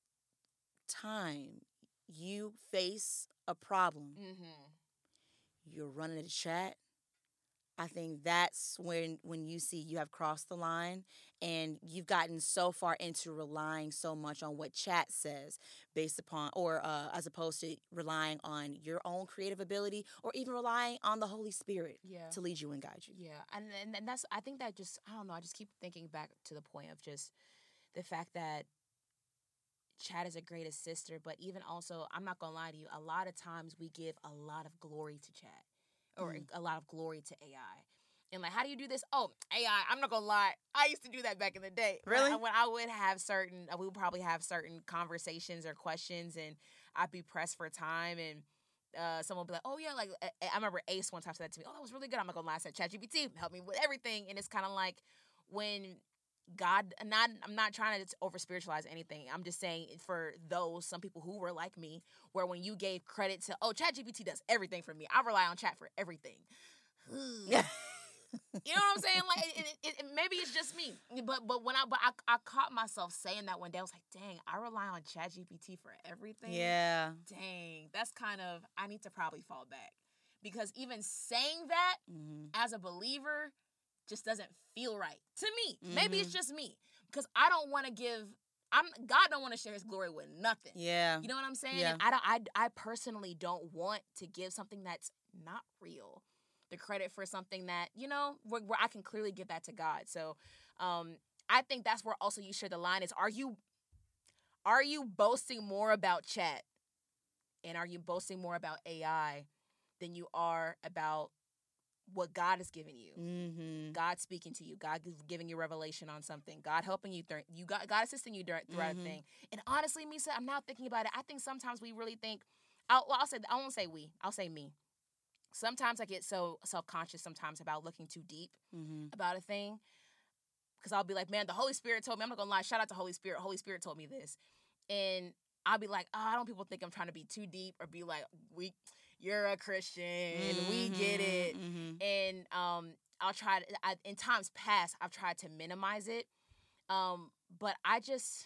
time you face a problem, Mm-hmm. you're running to Chat, I think that's when when you see you have crossed the line and you've gotten so far into relying so much on what Chat says based upon, or uh, as opposed to relying on your own creative ability or even relying on the Holy Spirit Yeah. to lead you and guide you. Yeah, and, and and that's I think that just I don't know. I just keep thinking back to the point of just the fact that Chat is a great assister, but even also, I'm not gonna lie to you. A lot of times we give a lot of glory to Chat, or Mm. a lot of glory to A I. And like, how do you do this? Oh, A I. I'm not gonna lie. I used to do that back in the day. When Really? I, when I would have certain, we would probably have certain conversations or questions, and I'd be pressed for time, and uh, someone would be like, "Oh yeah," like I, I remember Ace one time said that to me. "Oh, that was really good." I'm not gonna lie. I said, "ChatGPT help me with everything," and it's kind of like when God, not I'm not trying to over spiritualize anything. I'm just saying for those some people who were like me, where when you gave credit to oh ChatGPT does everything for me, I rely on Chat for everything. You know what I'm saying? Like it, it, it, maybe it's just me, but but when I but I, I caught myself saying that one day. I was like, dang, I rely on ChatGPT for everything. Yeah. Dang, that's kind of I need to probably fall back because even saying that Mm-hmm. as a believer just doesn't feel right to me. Mm-hmm. Maybe it's just me because I don't want to give. I'm God don't want to share His glory with nothing. Yeah. You know what I'm saying? Yeah. And I don't. I I personally don't want to give something that's not real the credit for something that, you know, where, where I can clearly give that to God. So um, I think that's where also you share the line is, are you are you boasting more about chat and are you boasting more about A I than you are about what God is giving you? Mm-hmm. God speaking to you, God giving you revelation on something, God helping you, th- you got God assisting you during, throughout Mm-hmm. a thing. And honestly, Misa, I'm now thinking about it. I think sometimes we really think, I'll, well, I'll say, I won't say we, I'll say me. Sometimes I get so self-conscious sometimes about looking too deep Mm-hmm. about a thing. Because I'll be like, man, the Holy Spirit told me, I'm not going to lie, shout out to Holy Spirit. Holy Spirit told me this. And I'll be like, oh, I don't want people think I'm trying to be too deep or be like, we, you're a Christian, Mm-hmm. we get it. Mm-hmm. And um, I'll try to, I, in times past, I've tried to minimize it. Um, but I just,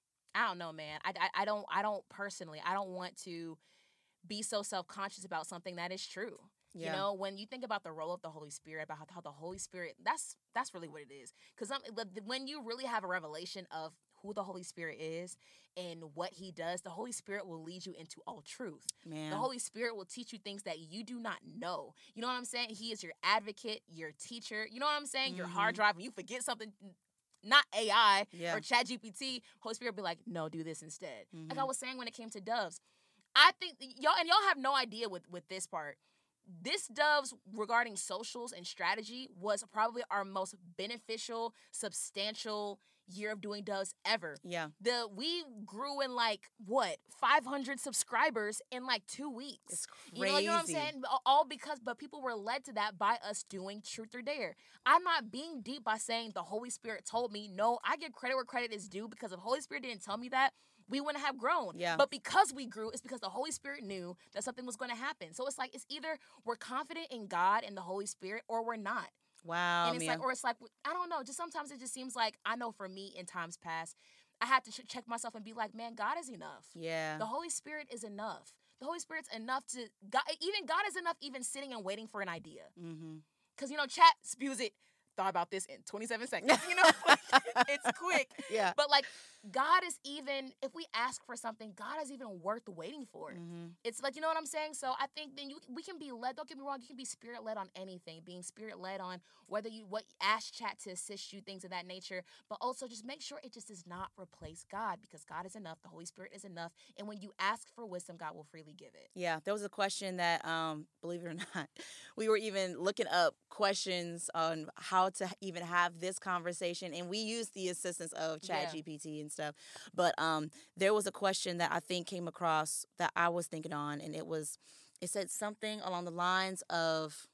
I don't know, man. I, I, I don't, I don't personally, I don't want to be so self-conscious about something that is true. Yeah. You know, when you think about the role of the Holy Spirit, about how, how the Holy Spirit, that's that's really what it is. Because when you really have a revelation of who the Holy Spirit is and what He does, the Holy Spirit will lead you into all truth. Man. The Holy Spirit will teach you things that you do not know. You know what I'm saying? He is your advocate, your teacher. You know what I'm saying? Your hard Mhm. drive. When you forget something, not A I Yeah. or ChatGPT, Holy Spirit will be like, no, do this instead. Like I Mhm. was saying when it came to doves, I think y'all and y'all have no idea with with this part. This Doves regarding socials and strategy was probably our most beneficial, substantial year of doing Doves ever. Yeah. The we grew in like what five hundred subscribers in like two weeks. It's You know, you know what I'm crazy. saying? All because, but people were led to that by us doing Truth or Dare. I'm not being deep by saying the Holy Spirit told me. No, I give credit where credit is due because if Holy Spirit didn't tell me that, we wouldn't have grown. Yeah. But because we grew, it's because the Holy Spirit knew that something was going to happen. So it's like, it's either we're confident in God and the Holy Spirit or we're not. Wow. and it's man. like, or it's like, I don't know, just sometimes it just seems like, I know for me in times past, I had to ch- check myself and be like, man, God is enough. yeah. The Holy Spirit is enough. The Holy Spirit's enough to, God, even God is enough even sitting and waiting for an idea. Mm-hmm. Because, you know, chat spews it, thought about this in twenty-seven seconds, you know? Like, it's quick. Yeah. But, like, God is even, if we ask for something, God is even worth waiting for. Mm-hmm. It's like, you know what I'm saying? So I think then you we can be led, don't get me wrong, you can be spirit-led on anything, being spirit-led on whether you, what, ask chat to assist you, things of that nature, but also just make sure it just does not replace God because God is enough, the Holy Spirit is enough, and when you ask for wisdom, God will freely give it. Yeah, there was a question that, um, believe it or not, we were even looking up questions on how to even have this conversation, and we used the assistance of Yeah. ChatGPT and stuff. But um, there was a question that I think came across that I was thinking on, and it was, it said something along the lines of,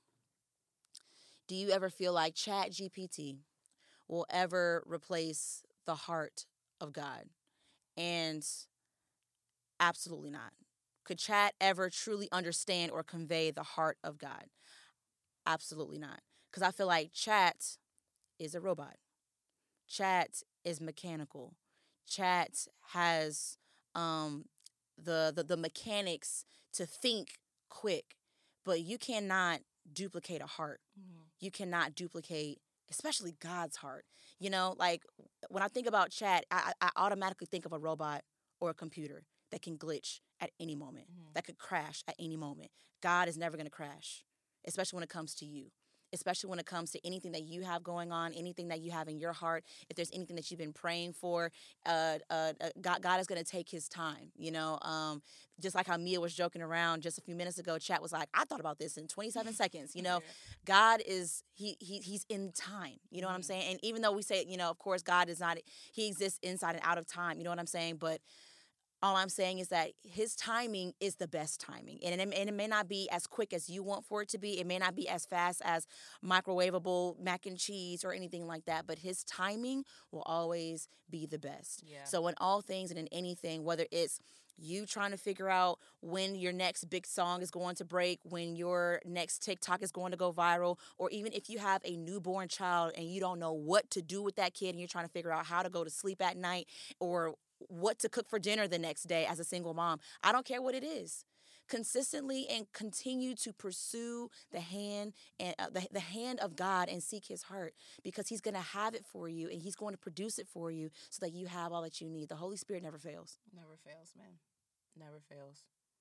"Do you ever feel like ChatGPT will ever replace the heart of God?" And absolutely not. Could chat ever truly understand or convey the heart of God? Absolutely not. Because I feel like chat is a robot. Chat is mechanical. Chat has um, the, the the mechanics to think quick, but you cannot duplicate a heart. Mm-hmm. You cannot duplicate, especially God's heart. You know, like when I think about chat, I, I automatically think of a robot or a computer that can glitch at any moment, Mhm. that could crash at any moment. God is never going to crash, especially when it comes to you, especially when it comes to anything that you have going on, anything that you have in your heart. If there's anything that you've been praying for, uh, uh, uh, God, God is going to take his time, you know. Um, just like how Mia was joking around just a few minutes ago, chat was like, I thought about this in twenty-seven seconds, you know. Yeah. God is, he, he he's in time, you know what I'm Mhm. saying? And even though we say, you know, of course, God is not, he exists inside and out of time, you know what I'm saying? But All I'm saying is that his timing is the best timing. And it, and it may not be as quick as you want for it to be. It may not be as fast as microwavable mac and cheese or anything like that. But his timing will always be the best. Yeah. So in all things and in anything, whether it's you trying to figure out when your next big song is going to break, when your next TikTok is going to go viral, or even if you have a newborn child and you don't know what to do with that kid and you're trying to figure out how to go to sleep at night or what to cook for dinner the next day as a single mom. I don't care what it is. Consistently and continue to pursue the hand and uh, the, the hand of God and seek his heart, because he's going to have it for you and he's going to produce it for you so that you have all that you need. The Holy Spirit never fails. Never fails, man. Never fails.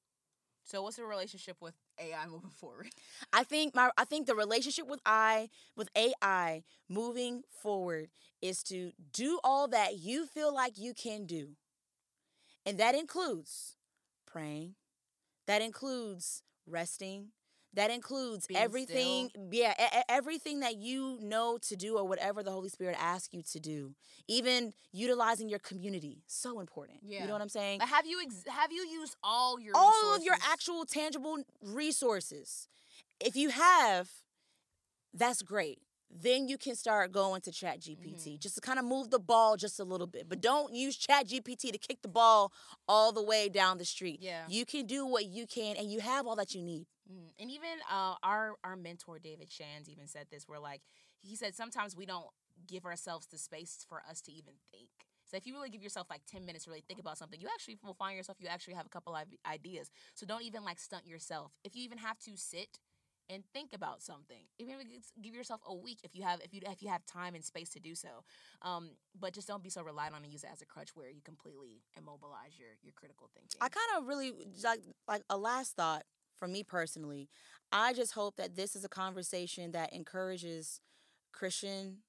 So what's the relationship with A I moving forward? I think my I think the relationship with I with A I moving forward is to do all that you feel like you can do. And that includes praying. That includes resting. That includes Being everything, still. yeah, a- a- everything that you know to do or whatever the Holy Spirit asks you to do. Even utilizing your community, so important. Yeah. You know what I'm saying? Like, have you ex- have you used all your All resources? of your actual tangible resources. If you have, that's great. Then you can start going to Chat G P T, mm-hmm. just to kind of move the ball just a little bit. But don't use Chat G P T to kick the ball all the way down the street. Yeah. You can do what you can, and you have all that you need. Mm. And even uh, our our mentor David Shands even said this. Where like he said, sometimes we don't give ourselves the space for us to even think. So if you really give yourself like ten minutes to really think about something, you actually will find yourself, you actually have a couple of ideas. So don't even like stunt yourself. If you even have to sit and think about something, even give yourself a week if you have if you if you have time and space to do so. Um, but just don't be so reliant on it, use it as a crutch where you completely immobilize your your critical thinking. I kind of really like like a last thought for me personally. I just hope that this is a conversation that encourages Christian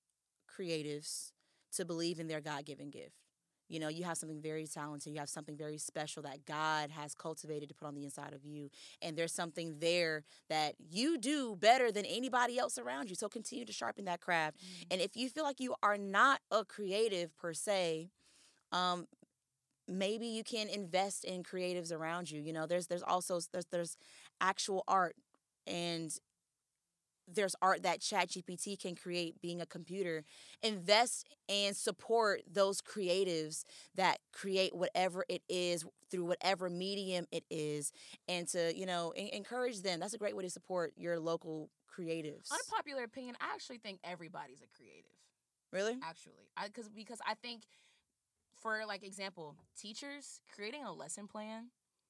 creatives to believe in their God-given gift. You know, you have something very talented. You have something very special that God has cultivated to put on the inside of you. And there's something there that you do better than anybody else around you. So continue to sharpen that craft. Mm-hmm. And if you feel like you are not a creative per se, um, maybe you can invest in creatives around you. You know, there's there's also there's there's actual art, and there's art that Chat G P T can create being a computer. Invest and support those creatives that create whatever it is through whatever medium it is, and to, you know, en- encourage them. That's a great way to support your local creatives. Unpopular opinion, I actually think everybody's a creative. Really? Actually. I, cause, because I think, for like example, teachers creating a lesson plan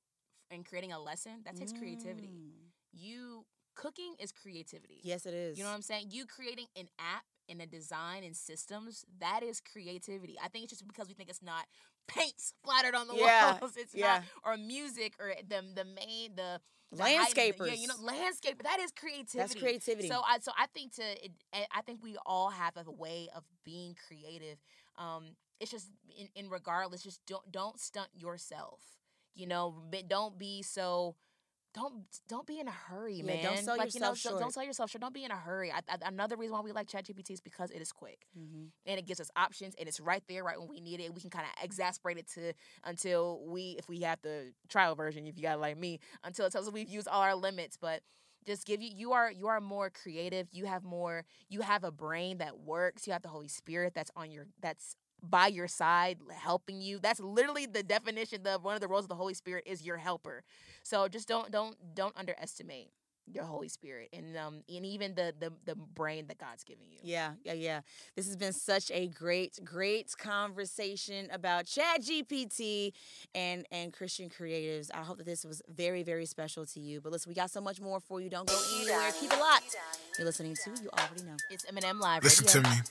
and creating a lesson, that takes mm. creativity. You... Cooking is creativity. Yes, it is. You know what I'm saying? You creating an app and a design and systems, that is creativity. I think it's just because we think it's not paint splattered on the yeah. walls. It's yeah. not, or music, or the the main the, the landscapers. Height, yeah, you know, landscape. That is creativity. That's creativity. So I so I think to it, I think we all have a way of being creative. Um, it's just in, in regardless, just don't don't stunt yourself. You know, don't be so. Don't don't be in a hurry, yeah, man. Don't sell like, yourself you know, short. Don't, don't sell yourself short. Don't be in a hurry. I, I, another reason why we like ChatGPT is because it is quick, mm-hmm. and it gives us options, and it's right there, right when we need it. We can kind of exasperate it to until we, if we have the trial version, if you got it like me, until it tells us we've used all our limits. But just give you, you are you are more creative. You have more. You have a brain that works. You have the Holy Spirit that's on your that's. by your side, helping you. That's literally the definition of one of the roles of the Holy Spirit is your helper. So just don't don't don't underestimate your Holy Spirit and um and even the the the brain that God's given you. Yeah, yeah, yeah. This has been such a great, great conversation about Chat G P T and and Christian creatives. I hope that this was very, very special to you. But listen, we got so much more for you. Don't go anywhere. Keep it locked. You're listening to You Already Know. It's Eminem Live Listen Radio. to me.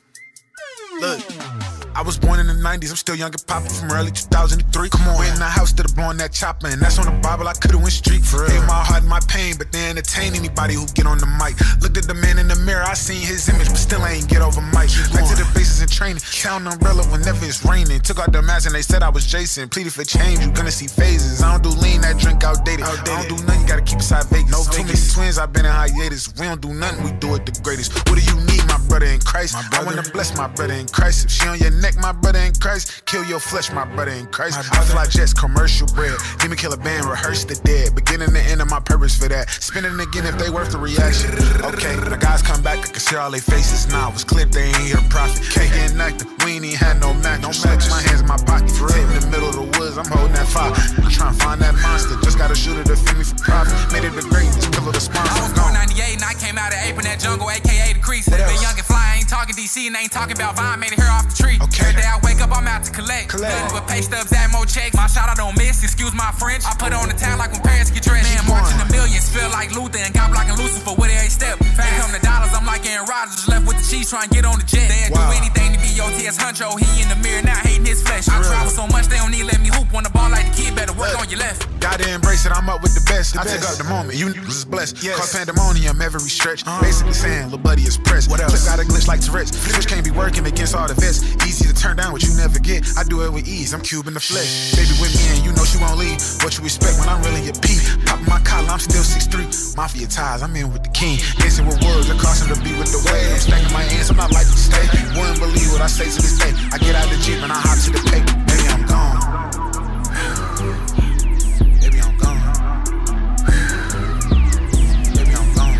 Look, I was born in the nineties, I'm still young and poppin' from early two thousand three. Come on, we're in the house that are blowing that chopper, and that's on the Bible, I could've went street for real. Hate my heart and my pain, but they entertain anybody who get on the mic. Looked at the man in the mirror, I seen his image, but still I ain't get over Mike. Back to the bases and training, count an umbrella whenever it's raining. Took out the mask and they said I was Jason. Pleaded for change, you gonna see phases. I don't do lean, that drink outdated. outdated. I don't do nothing, gotta keep aside Vegas. No Too many twins, I've been in hiatus. We don't do nothing, we do it the greatest. What do you need, my brother in Christ? I wanna bless my brother in Christ. If she on your neck, my brother in Christ. Kill your flesh, my brother in Christ. I fly jets, commercial bread. Demon killer band, rehearse the dead. Beginning to end of my purpose for that. Spinning again if they worth the reaction. Okay, the guys come back, I can see all their faces now. It was clipped, they ain't here to profit. Can't get nothing, we ain't even had no match. No match, my hands in my pocket. Take me in the middle of the woods, I'm holding that fire. I'm trying to find that monster. Just got a shooter to feed me for profit. Made it the greatness, pillow the sponsor. I was born ninety-eight and I came out of ape in that jungle, A K A the crease. Been young and fly, I ain't talking D C and ain't talking about Vine, made it here off the tree. Okay. Every day I wake up, I'm out to collect. collect. Nothing but pay stubs, add more checks. My shot I don't miss, excuse my French. I put on the town like when parents get dressed. Man, marching the millions, feel like Luther and God blocking Lucifer with every step. They come to dollars, I'm like Aaron Rodgers, left with the cheese, trying to get on the jet. They'd wow. do anything to be O T S Huncho. He in the mirror now, hating his flesh. I travel so much, they don't need let me hoop on the ball like the kid, better work Look, on your left. Gotta embrace it, I'm up with the best. The I best. Took up the moment, you niggas is blessed. Yes. Cause pandemonium every stretch. Uh-huh. Basically saying, little buddy is pressed. What else? Clip got a glitch like Tourette's. Switch can't be working against all the vets. Easy to turn down what you never get. I do it with ease, I'm cubing the flesh. Baby with me and you know she won't leave. What you expect when I'm really a P? Popping my collar, I'm still six three. Mafia ties, I'm in with the king. Dancing with words, the cost of the beat with the way. I'm stacking my hands, I'm not likely to stay. Wouldn't believe what I say to this day. I get out the Jeep and I hop to the pay. Baby, I'm gone. Baby, I'm gone. Baby, I'm gone.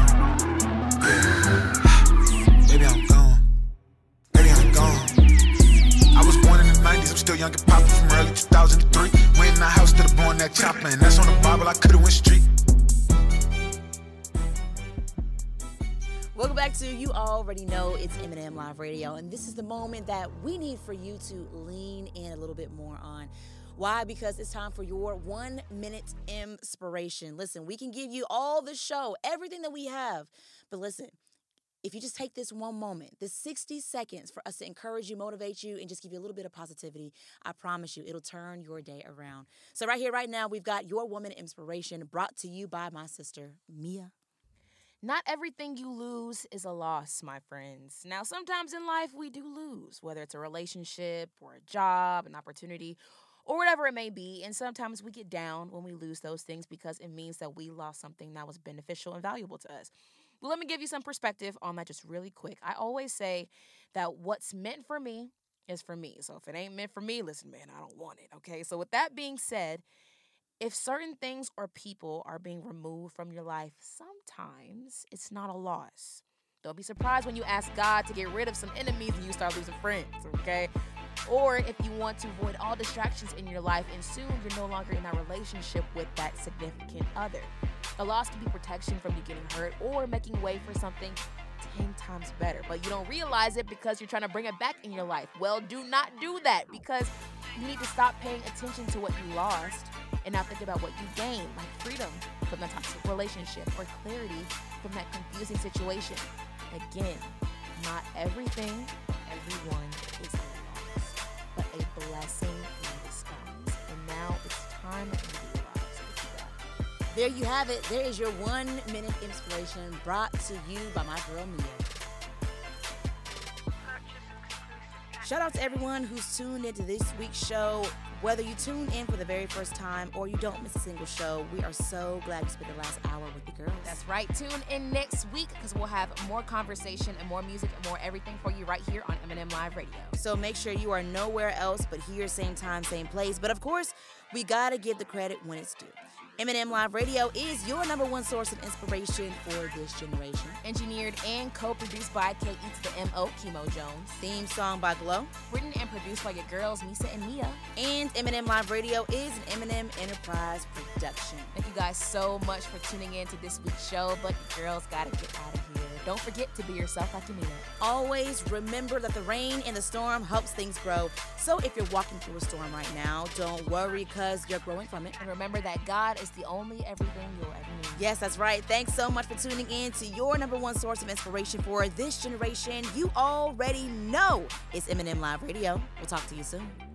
Baby, I'm gone. Baby, I'm gone. I was born in the nineties, I'm still young and poppin' from early two thousand three. Went in the house to the born that chopper, and that's on the Bible, I could've went street. Welcome back to You Already Know It's Eminem Live Radio, and this is the moment that we need for you to lean in a little bit more on. Why? Because it's time for your one-minute inspiration. Listen, we can give you all the show, everything that we have, but listen, if you just take this one moment, this sixty seconds for us to encourage you, motivate you, and just give you a little bit of positivity, I promise you, it'll turn your day around. So right here, right now, we've got your woman inspiration brought to you by my sister, Mia. Not everything you lose is a loss, my friends. Now, sometimes in life we do lose, whether it's a relationship or a job, an opportunity, or whatever it may be. And sometimes we get down when we lose those things because it means that we lost something that was beneficial and valuable to us. But let me give you some perspective on that just really quick. I always say that what's meant for me is for me. So if it ain't meant for me, listen, man, I don't want it, okay? So with that being said, if certain things or people are being removed from your life, sometimes it's not a loss. Don't be surprised when you ask God to get rid of some enemies and you start losing friends, okay? Or if you want to avoid all distractions in your life and soon you're no longer in that relationship with that significant other. A loss can be protection from you getting hurt or making way for something ten times better, but you don't realize it because you're trying to bring it back in your life. Well, do not do that because you need to stop paying attention to what you lost and now think about what you gained, like freedom from that toxic relationship or clarity from that confusing situation. Again, not everything, everyone is a loss, but a blessing in disguise. And now it's time to realize what you got. There you have it. There is your one-minute inspiration brought to you by my girl, Mia. Shout out to everyone who's tuned into this week's show. Whether you tune in for the very first time or you don't miss a single show, we are so glad you spent the last hour with the girls. That's right. Tune in next week because we'll have more conversation and more music and more everything for you right here on Eminem Live Radio. So make sure you are nowhere else but here, same time, same place. But of course, we got to give the credit when it's due. Eminem Live Radio is your number one source of inspiration for this generation. Engineered and co-produced by K E to the M O, Kimo Jones. Theme song by Glow. Written and produced by your girls, Misa and Mia. And Eminem Live Radio is an Eminem Enterprise production. Thank you guys so much for tuning in to this week's show, but your girls gotta get out of here. Don't forget to be yourself like you mean it. Always remember that the rain and the storm helps things grow. So if you're walking through a storm right now, don't worry because you're growing from it. And remember that God is the only everything you'll ever need. Yes, that's right. Thanks so much for tuning in to your number one source of inspiration for this generation. You already know it's Eminem Live Radio. We'll talk to you soon.